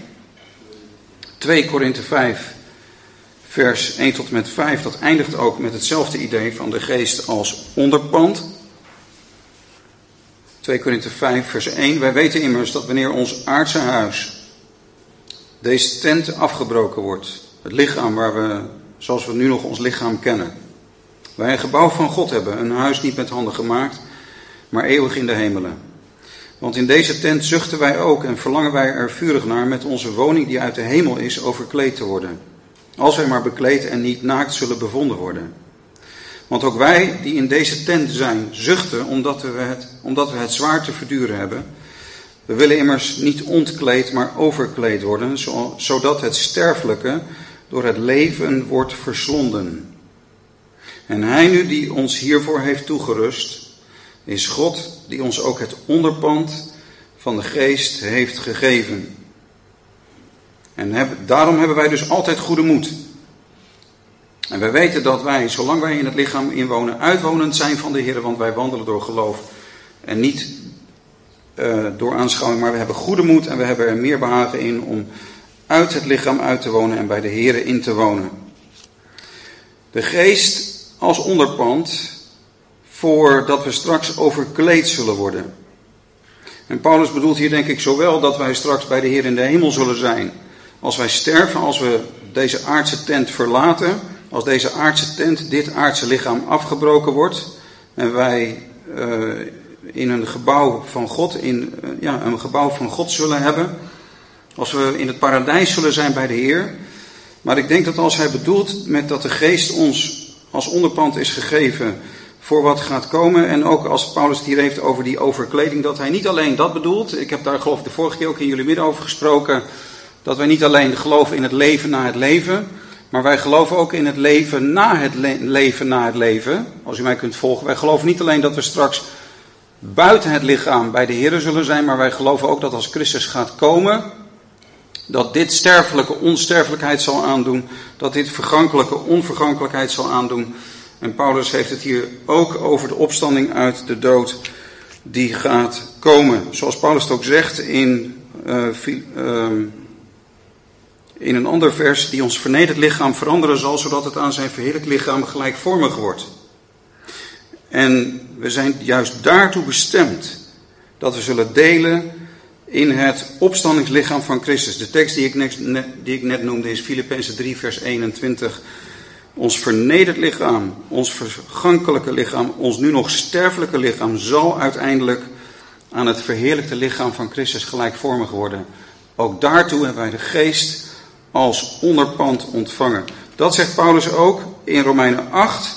twee Korinthe vijf, vers één tot met vijf, dat eindigt ook met hetzelfde idee van de geest als onderpand. twee Korinthe vijf vers één. Wij weten immers dat wanneer ons aardse huis, deze tent, afgebroken wordt, het lichaam waar we, zoals we nu nog ons lichaam kennen, wij een gebouw van God hebben, een huis niet met handen gemaakt, maar eeuwig in de hemelen. Want in deze tent zuchten wij ook en verlangen wij er vurig naar met onze woning die uit de hemel is overkleed te worden. Als wij maar bekleed en niet naakt zullen bevonden worden. Want ook wij die in deze tent zijn, zuchten omdat we het, omdat we het zwaar te verduren hebben. We willen immers niet ontkleed, maar overkleed worden, zodat het sterfelijke door het leven wordt verslonden. En hij nu die ons hiervoor heeft toegerust, is God die ons ook het onderpand van de geest heeft gegeven. En heb, daarom hebben wij dus altijd goede moed. En wij weten dat wij, zolang wij in het lichaam inwonen, uitwonend zijn van de Heer, want wij wandelen door geloof en niet uh, door aanschouwing, maar we hebben goede moed en we hebben er meer behagen in om uit het lichaam uit te wonen en bij de Heer in te wonen. De geest als onderpand, voordat we straks overkleed zullen worden. En Paulus bedoelt hier denk ik zowel dat wij straks bij de Heer in de hemel zullen zijn, als wij sterven, als we deze aardse tent verlaten, als deze aardse tent, dit aardse lichaam afgebroken wordt en wij uh, in een gebouw van God, in uh, ja, een gebouw van God zullen hebben, als we in het paradijs zullen zijn bij de Heer. Maar ik denk dat als hij bedoelt met dat de geest ons als onderpand is gegeven voor wat gaat komen, en ook als Paulus het hier heeft over die overkleding, dat hij niet alleen dat bedoelt. Ik heb daar geloof ik de vorige keer ook in jullie midden over gesproken, dat wij niet alleen geloven in het leven na het leven, maar wij geloven ook in het leven na het le- leven na het leven. Als u mij kunt volgen. Wij geloven niet alleen dat we straks buiten het lichaam bij de Heer zullen zijn, maar wij geloven ook dat als Christus gaat komen, dat dit sterfelijke onsterfelijkheid zal aandoen, dat dit vergankelijke onvergankelijkheid zal aandoen. En Paulus heeft het hier ook over de opstanding uit de dood die gaat komen. Zoals Paulus het ook zegt in, uh, uh, in een ander vers, die ons vernederd lichaam veranderen zal, zodat het aan zijn verheerlijkt lichaam gelijkvormig wordt. En we zijn juist daartoe bestemd, dat we zullen delen in het opstandingslichaam van Christus. De tekst die ik net, die ik net noemde is Filippenzen drie vers eenentwintig. Ons vernederd lichaam, ons vergankelijke lichaam, ons nu nog sterfelijke lichaam zal uiteindelijk aan het verheerlijkte lichaam van Christus gelijkvormig worden. Ook daartoe hebben wij de geest als onderpand ontvangen. Dat zegt Paulus ook in Romeinen acht.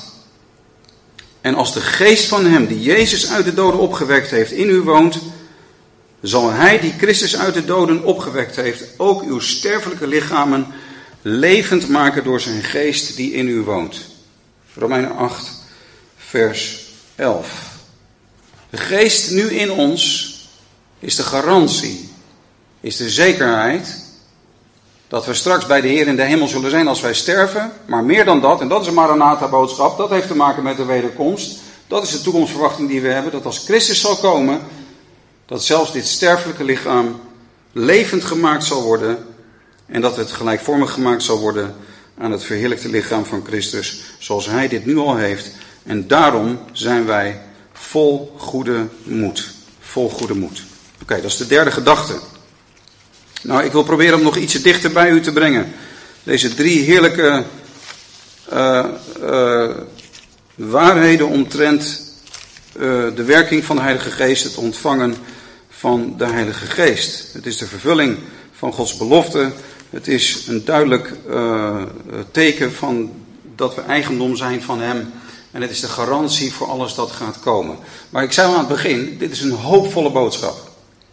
En als de geest van hem die Jezus uit de doden opgewekt heeft in u woont, zal hij die Christus uit de doden opgewekt heeft ook uw sterfelijke lichamen levend maken door zijn geest die in u woont. Romeinen acht vers elf. De geest nu in ons is de garantie, is de zekerheid dat we straks bij de Heer in de hemel zullen zijn als wij sterven. Maar meer dan dat, en dat is een Maranatha-boodschap, dat heeft te maken met de wederkomst. Dat is de toekomstverwachting die we hebben, dat als Christus zal komen, dat zelfs dit sterfelijke lichaam levend gemaakt zal worden en dat het gelijkvormig gemaakt zal worden aan het verheerlijkte lichaam van Christus, zoals hij dit nu al heeft. En daarom zijn wij vol goede moed. Vol goede moed. Oké, okay, dat is de derde gedachte. Nou, ik wil proberen om nog ietsje dichter bij u te brengen. Deze drie heerlijke uh, uh, waarheden omtrent uh, de werking van de Heilige Geest, het ontvangen van de Heilige Geest. Het is de vervulling van Gods belofte. Het is een duidelijk uh, teken van dat we eigendom zijn van Hem. En het is de garantie voor alles dat gaat komen. Maar ik zei al aan het begin, dit is een hoopvolle boodschap.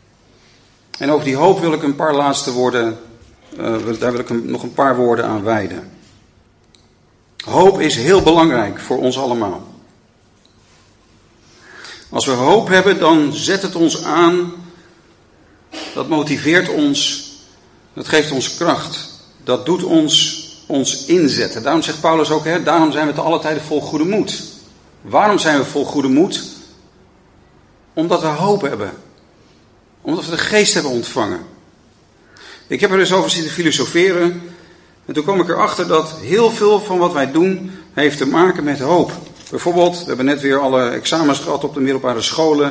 En over die hoop wil ik een paar laatste woorden, uh, daar wil ik een, nog een paar woorden aan wijden. Hoop is heel belangrijk voor ons allemaal. Als we hoop hebben, dan zet het ons aan, dat motiveert ons, dat geeft ons kracht. Dat doet ons, ons inzetten. Daarom zegt Paulus ook, hè, daarom zijn we te alle tijden vol goede moed. Waarom zijn we vol goede moed? Omdat we hoop hebben. Omdat we de geest hebben ontvangen. Ik heb er dus over zitten filosoferen. En toen kwam ik erachter dat heel veel van wat wij doen heeft te maken met hoop. Bijvoorbeeld, we hebben net weer alle examens gehad op de middelbare scholen.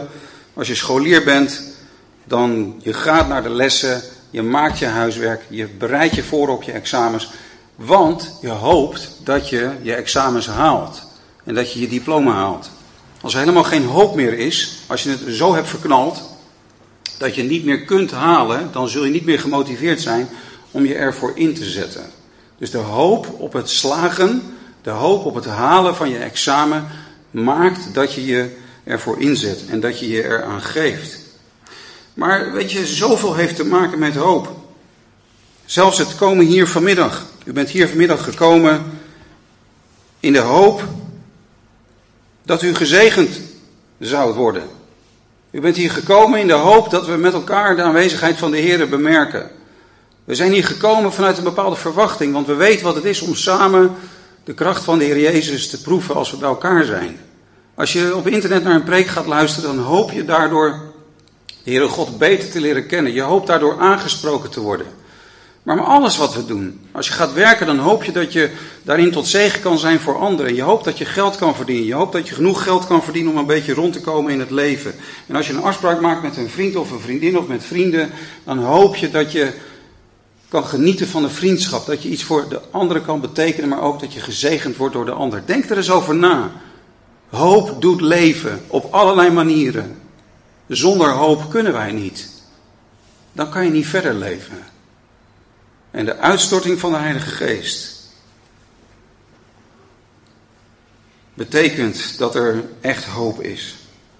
Als je scholier bent, dan je gaat naar de lessen, je maakt je huiswerk, je bereidt je voor op je examens. Want je hoopt dat je je examens haalt en dat je je diploma haalt. Als er helemaal geen hoop meer is, als je het zo hebt verknald dat je niet meer kunt halen, dan zul je niet meer gemotiveerd zijn om je ervoor in te zetten. Dus de hoop op het slagen, de hoop op het halen van je examen maakt dat je je ervoor inzet en dat je je eraan geeft. Maar weet je, zoveel heeft te maken met hoop. Zelfs het komen hier vanmiddag. U bent hier vanmiddag gekomen in de hoop dat u gezegend zou worden. U bent hier gekomen in de hoop dat we met elkaar de aanwezigheid van de Heer bemerken. We zijn hier gekomen vanuit een bepaalde verwachting, want we weten wat het is om samen de kracht van de Heer Jezus te proeven als we bij elkaar zijn. Als je op internet naar een preek gaat luisteren, dan hoop je daardoor de Heere God beter te leren kennen. Je hoopt daardoor aangesproken te worden. Maar met alles wat we doen, als je gaat werken, dan hoop je dat je daarin tot zegen kan zijn voor anderen. Je hoopt dat je geld kan verdienen. Je hoopt dat je genoeg geld kan verdienen om een beetje rond te komen in het leven. En als je een afspraak maakt met een vriend of een vriendin of met vrienden, dan hoop je dat je kan genieten van de vriendschap. Dat je iets voor de anderen kan betekenen, maar ook dat je gezegend wordt door de ander. Denk er eens over na. Hoop doet leven op allerlei manieren. Zonder hoop kunnen wij niet. Dan kan je niet verder leven. En de uitstorting van de Heilige Geest betekent dat er echt hoop is.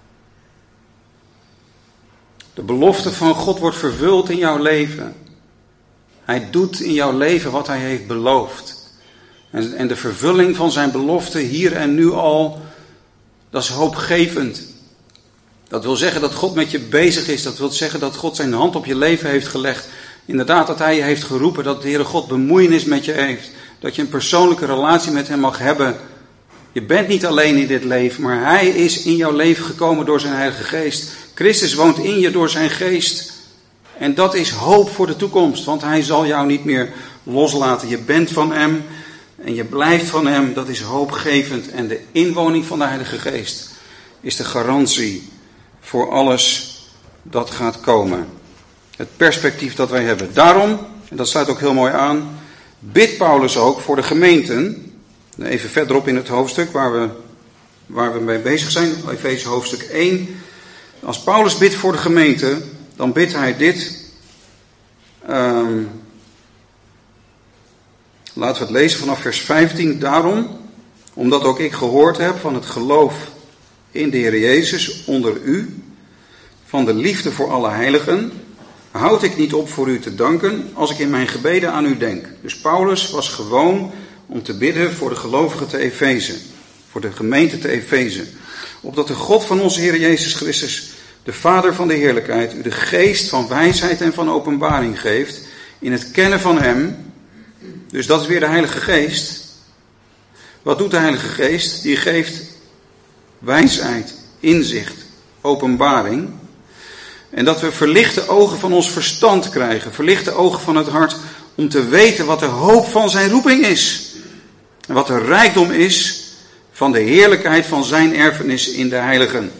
De belofte van God wordt vervuld in jouw leven. Hij doet in jouw leven wat hij heeft beloofd. En, en de vervulling van zijn belofte hier en nu al, dat is hoopgevend. Dat wil zeggen dat God met je bezig is. Dat wil zeggen dat God zijn hand op je leven heeft gelegd. Inderdaad, dat hij je heeft geroepen, dat de Heere God bemoeienis met je heeft. Dat je een persoonlijke relatie met hem mag hebben. Je bent niet alleen in dit leven, maar hij is in jouw leven gekomen door zijn Heilige Geest. Christus woont in je door zijn Geest. En dat is hoop voor de toekomst, want hij zal jou niet meer loslaten. Je bent van hem en je blijft van hem, dat is hoopgevend. En de inwoning van de Heilige Geest is de garantie voor alles dat gaat komen. Het perspectief dat wij hebben. Daarom, en dat sluit ook heel mooi aan, bidt Paulus ook voor de gemeenten. Even verderop in het hoofdstuk waar we, waar we mee bezig zijn, Efeze hoofdstuk één. Als Paulus bidt voor de gemeente, dan bidt hij dit. Um, laten we het lezen vanaf vers vijftien. Daarom, omdat ook ik gehoord heb van het geloof in de Heer Jezus onder u, van de liefde voor alle heiligen, houd ik niet op voor u te danken als ik in mijn gebeden aan u denk. Dus Paulus was gewoon om te bidden voor de gelovigen te Efeze, voor de gemeente te Efeze. Opdat de God van onze Heer Jezus Christus, de Vader van de heerlijkheid, u de geest van wijsheid en van openbaring geeft in het kennen van hem. Dus dat is weer de Heilige Geest. Wat doet de Heilige Geest? Die geeft wijsheid, inzicht, openbaring. En dat we verlichte ogen van ons verstand krijgen, verlichte ogen van het hart, om te weten wat de hoop van zijn roeping is. En wat de rijkdom is van de heerlijkheid van zijn erfenis in de heiligen.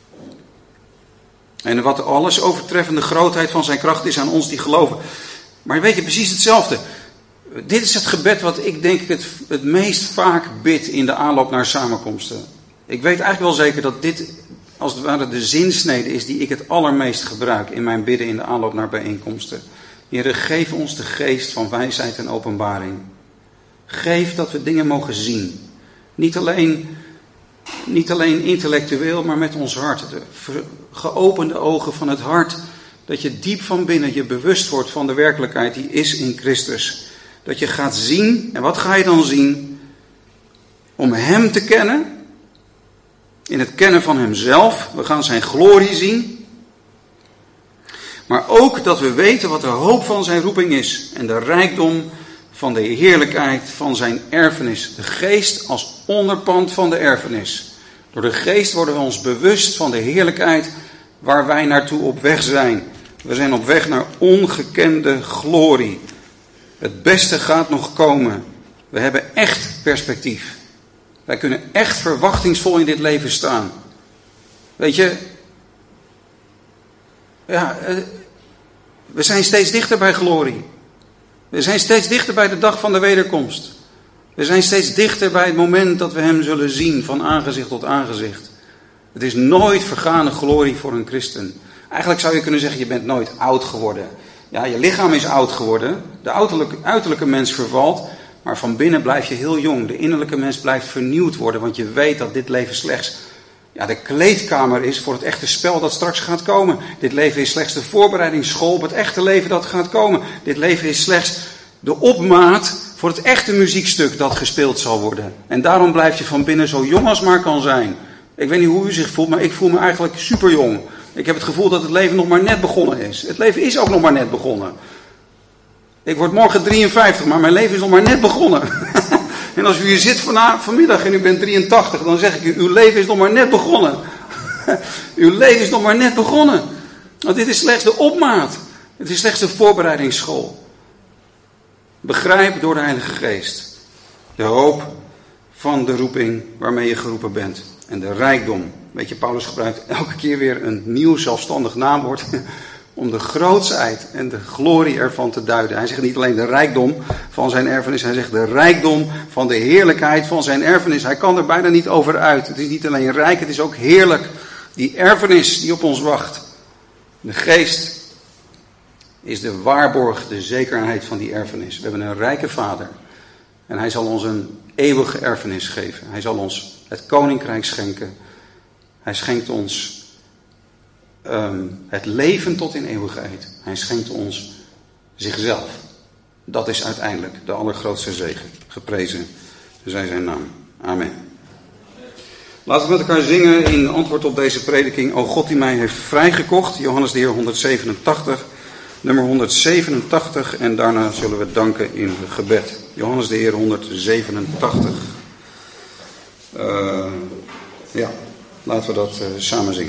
En wat de alles overtreffende grootheid van zijn kracht is aan ons die geloven. Maar weet je, precies hetzelfde. Dit is het gebed wat ik denk het, het meest vaak bid in de aanloop naar samenkomsten. Ik weet eigenlijk wel zeker dat dit als het ware de zinsnede is die ik het allermeest gebruik in mijn bidden in de aanloop naar bijeenkomsten. Heere, geef ons de geest van wijsheid en openbaring. Geef dat we dingen mogen zien. Niet alleen, niet alleen intellectueel, maar met ons hart. De geopende ogen van het hart. Dat je diep van binnen je bewust wordt van de werkelijkheid die is in Christus. Dat je gaat zien. En wat ga je dan zien? Om hem te kennen. In het kennen van hemzelf. We gaan zijn glorie zien. Maar ook dat we weten wat de hoop van zijn roeping is. En de rijkdom van de heerlijkheid van zijn erfenis. De geest als onderpand van de erfenis. Door de geest worden we ons bewust van de heerlijkheid waar wij naartoe op weg zijn. We zijn op weg naar ongekende glorie. Het beste gaat nog komen. We hebben echt perspectief. Wij kunnen echt verwachtingsvol in dit leven staan. Weet je, Ja, uh, we zijn steeds dichter bij glorie. We zijn steeds dichter bij de dag van de wederkomst. We zijn steeds dichter bij het moment dat we hem zullen zien van aangezicht tot aangezicht. Het is nooit vergane glorie voor een christen. Eigenlijk zou je kunnen zeggen, je bent nooit oud geworden. Ja, je lichaam is oud geworden. De uiterlijke, uiterlijke mens vervalt. Maar van binnen blijf je heel jong. De innerlijke mens blijft vernieuwd worden. Want je weet dat dit leven slechts ja, de kleedkamer is voor het echte spel dat straks gaat komen. Dit leven is slechts de voorbereidingsschool op het echte leven dat gaat komen. Dit leven is slechts de opmaat voor het echte muziekstuk dat gespeeld zal worden. En daarom blijf je van binnen zo jong als maar kan zijn. Ik weet niet hoe u zich voelt, maar ik voel me eigenlijk super jong. Ik heb het gevoel dat het leven nog maar net begonnen is. Het leven is ook nog maar net begonnen. Ik word morgen drieënvijftig, maar mijn leven is nog maar net begonnen. En als u hier zit vanavond, vanmiddag en u bent drieëntachtig, dan zeg ik u, uw leven is nog maar net begonnen. Uw leven is nog maar net begonnen. Want dit is slechts de opmaat. Het is slechts de voorbereidingsschool. Begrijp door de Heilige Geest de hoop van de roeping waarmee je geroepen bent. En de rijkdom. Weet je, Paulus gebruikt elke keer weer een nieuw zelfstandig naamwoord om de grootsheid en de glorie ervan te duiden. Hij zegt niet alleen de rijkdom van zijn erfenis, hij zegt de rijkdom van de heerlijkheid van zijn erfenis. Hij kan er bijna niet over uit. Het is niet alleen rijk, het is ook heerlijk. Die erfenis die op ons wacht. De Geest is de waarborg, de zekerheid van die erfenis. We hebben een rijke Vader. En hij zal ons een eeuwige erfenis geven. Hij zal ons het koninkrijk schenken. Hij schenkt ons um, het leven tot in eeuwigheid. Hij schenkt ons zichzelf. Dat is uiteindelijk de allergrootste zegen. Geprezen zij zijn naam. Amen. Laten we met elkaar zingen in antwoord op deze prediking. O God die mij heeft vrijgekocht. Johannes de Heer honderdzevenentachtig. Nummer honderdzevenentachtig. En daarna zullen we danken in het gebed. Johannes de Heer honderdzevenentachtig. Uh, ja, laten we dat uh, samen zingen.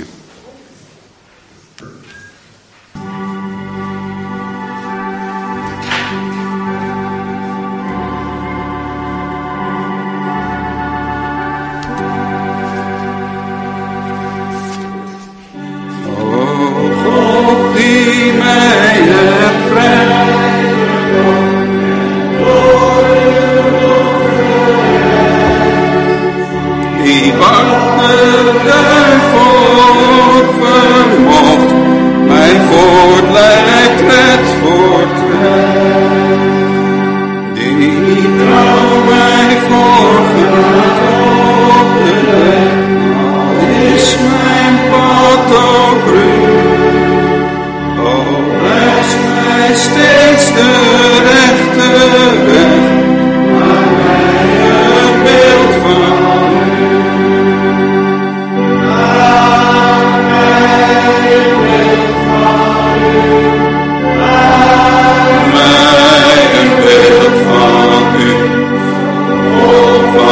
Van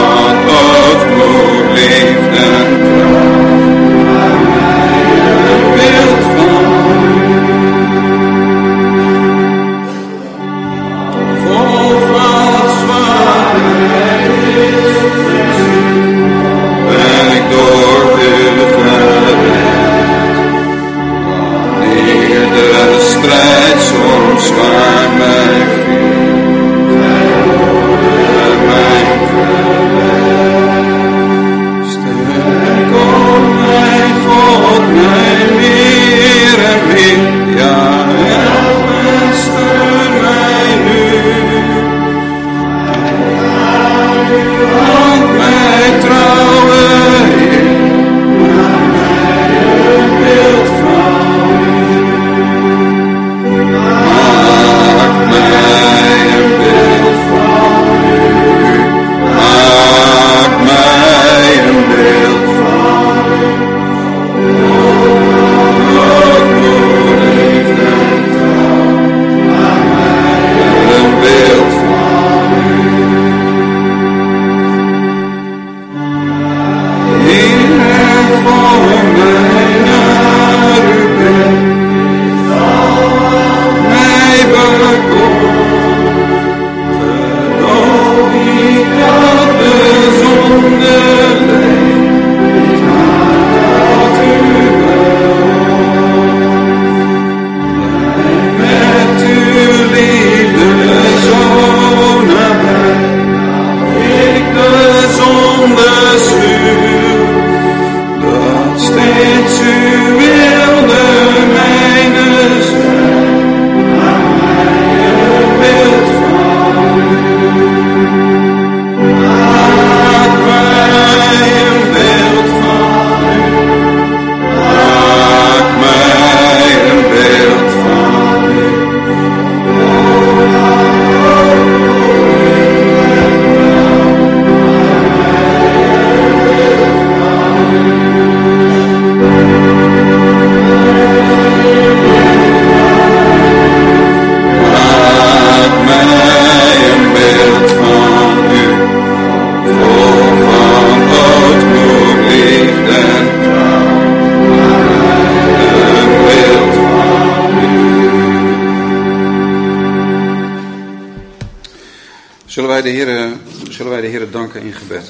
Zullen wij de Heere, zullen wij de Heere danken in gebed.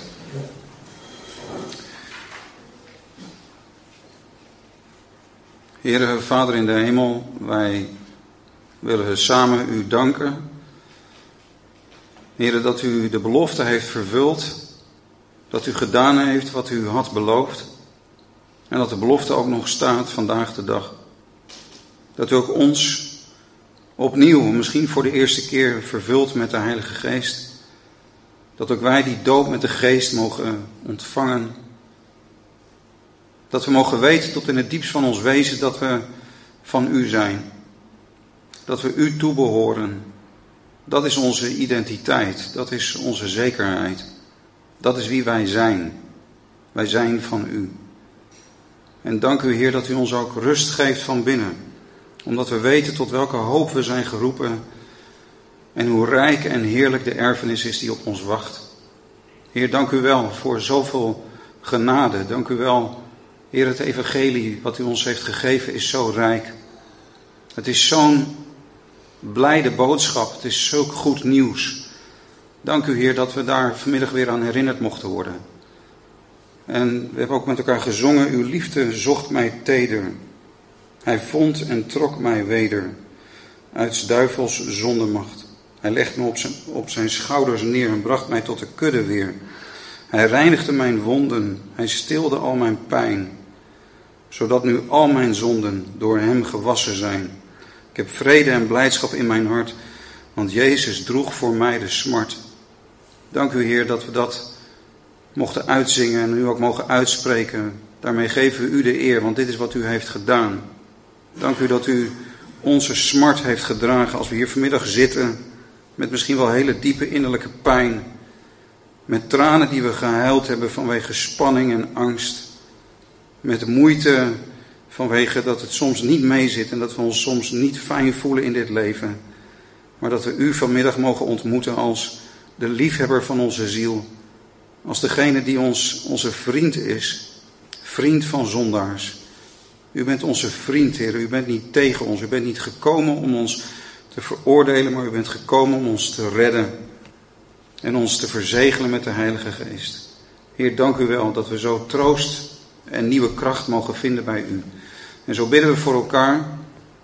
Heere, Vader in de hemel, wij willen samen u danken. Heere, dat u de belofte heeft vervuld, dat u gedaan heeft wat u had beloofd. En dat de belofte ook nog staat vandaag de dag. Dat u ook ons opnieuw, misschien voor de eerste keer, vervult met de Heilige Geest. Dat ook wij die doop met de Geest mogen ontvangen. Dat we mogen weten tot in het diepst van ons wezen dat we van u zijn. Dat we u toebehoren. Dat is onze identiteit. Dat is onze zekerheid. Dat is wie wij zijn. Wij zijn van u. En dank u, Heer, dat u ons ook rust geeft van binnen. Omdat we weten tot welke hoop we zijn geroepen. En hoe rijk en heerlijk de erfenis is die op ons wacht. Heer, dank u wel voor zoveel genade. Dank u wel, Heer, het evangelie wat u ons heeft gegeven is zo rijk. Het is zo'n blijde boodschap. Het is zulk goed nieuws. Dank u, Heer, dat we daar vanmiddag weer aan herinnerd mochten worden. En we hebben ook met elkaar gezongen. Uw liefde zocht mij teder. Hij vond en trok mij weder uit 's duivels zondemacht. Hij legde me op zijn, op zijn schouders neer en bracht mij tot de kudde weer. Hij reinigde mijn wonden. Hij stilde al mijn pijn. Zodat nu al mijn zonden door hem gewassen zijn. Ik heb vrede en blijdschap in mijn hart. Want Jezus droeg voor mij de smart. Dank u, Heer, dat we dat mochten uitzingen en nu ook mogen uitspreken. Daarmee geven we u de eer, want dit is wat u heeft gedaan. Dank u dat u onze smart heeft gedragen als we hier vanmiddag zitten. Met misschien wel hele diepe innerlijke pijn. Met tranen die we gehuild hebben vanwege spanning en angst. Met moeite vanwege dat het soms niet meezit en dat we ons soms niet fijn voelen in dit leven. Maar dat we u vanmiddag mogen ontmoeten als de liefhebber van onze ziel. Als degene die ons, onze vriend is. Vriend van zondaars. U bent onze vriend, Heer. U bent niet tegen ons. U bent niet gekomen om ons te veroordelen, maar u bent gekomen om ons te redden. En ons te verzegelen met de Heilige Geest. Heer, dank u wel dat we zo troost en nieuwe kracht mogen vinden bij u. En zo bidden we voor elkaar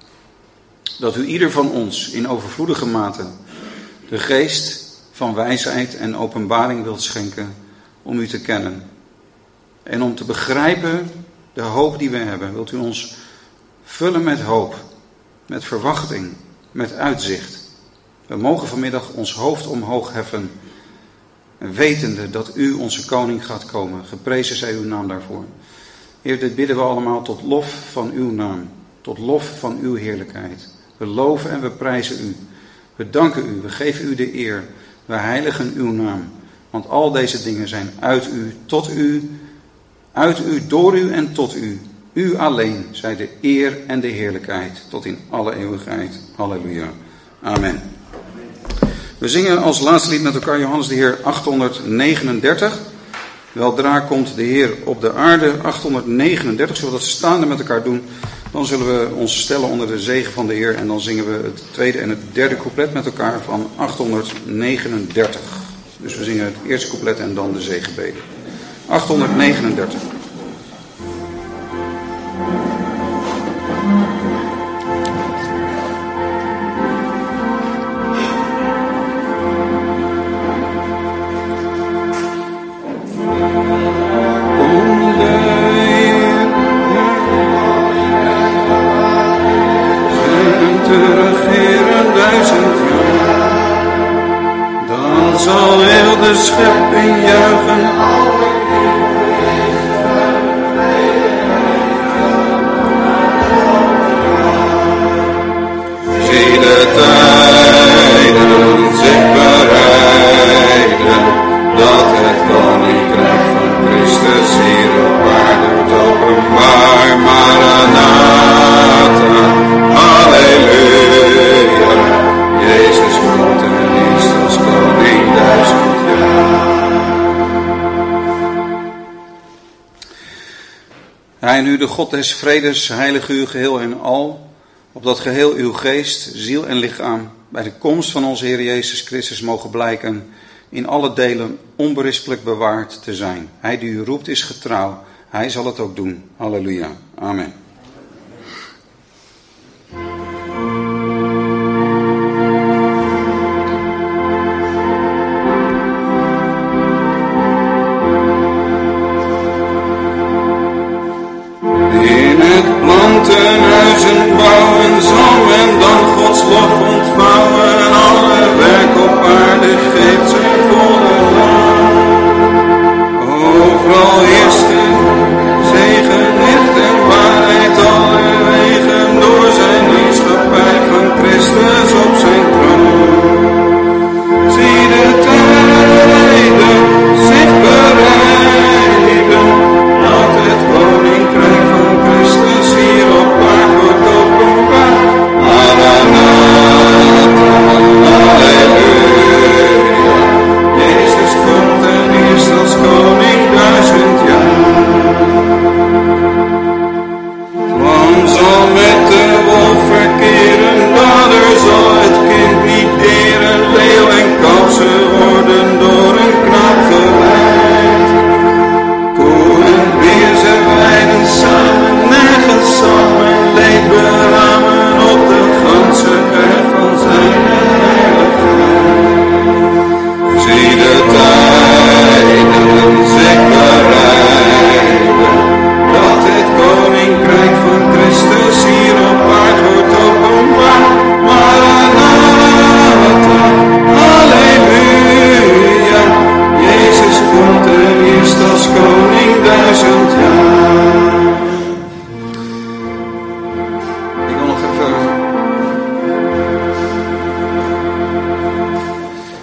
dat u ieder van ons in overvloedige mate de geest van wijsheid en openbaring wilt schenken om u te kennen. En om te begrijpen de hoop die we hebben, wilt u ons vullen met hoop, met verwachting, met uitzicht. We mogen vanmiddag ons hoofd omhoog heffen, wetende dat u onze koning gaat komen. Geprezen zij uw naam daarvoor. Heer, dit bidden we allemaal tot lof van uw naam, tot lof van uw heerlijkheid. We loven en we prijzen u. We danken u, we geven u de eer, we heiligen uw naam. Want al deze dingen zijn uit u, tot u, uit u, door u en tot u. U alleen zij de eer en de heerlijkheid tot in alle eeuwigheid. Halleluja. Amen. We zingen als laatste lied met elkaar Johannes de Heer achthonderdnegenendertig. Weldra komt de Heer op de aarde, achthonderdnegenendertig. Zullen we dat staande met elkaar doen? Dan zullen we ons stellen onder de zegen van de Heer. En dan zingen we het tweede en het derde couplet met elkaar van achthonderdnegenendertig. Dus we zingen het eerste couplet en dan de zegenbeden. achthonderdnegenendertig. De schepping juichen. Zie de tijden zich bereiden, dat het koninkrijk van Christus hier op aarde wordt openbaar. Maranatha, halleluja, Jezus komt en is als koning duizend. Hij en u, de God des vredes, heilige u geheel en al, opdat geheel uw geest, ziel en lichaam bij de komst van onze Heer Jezus Christus mogen blijken in alle delen onberispelijk bewaard te zijn. Hij die u roept is getrouw. Hij zal het ook doen. Halleluja. Amen.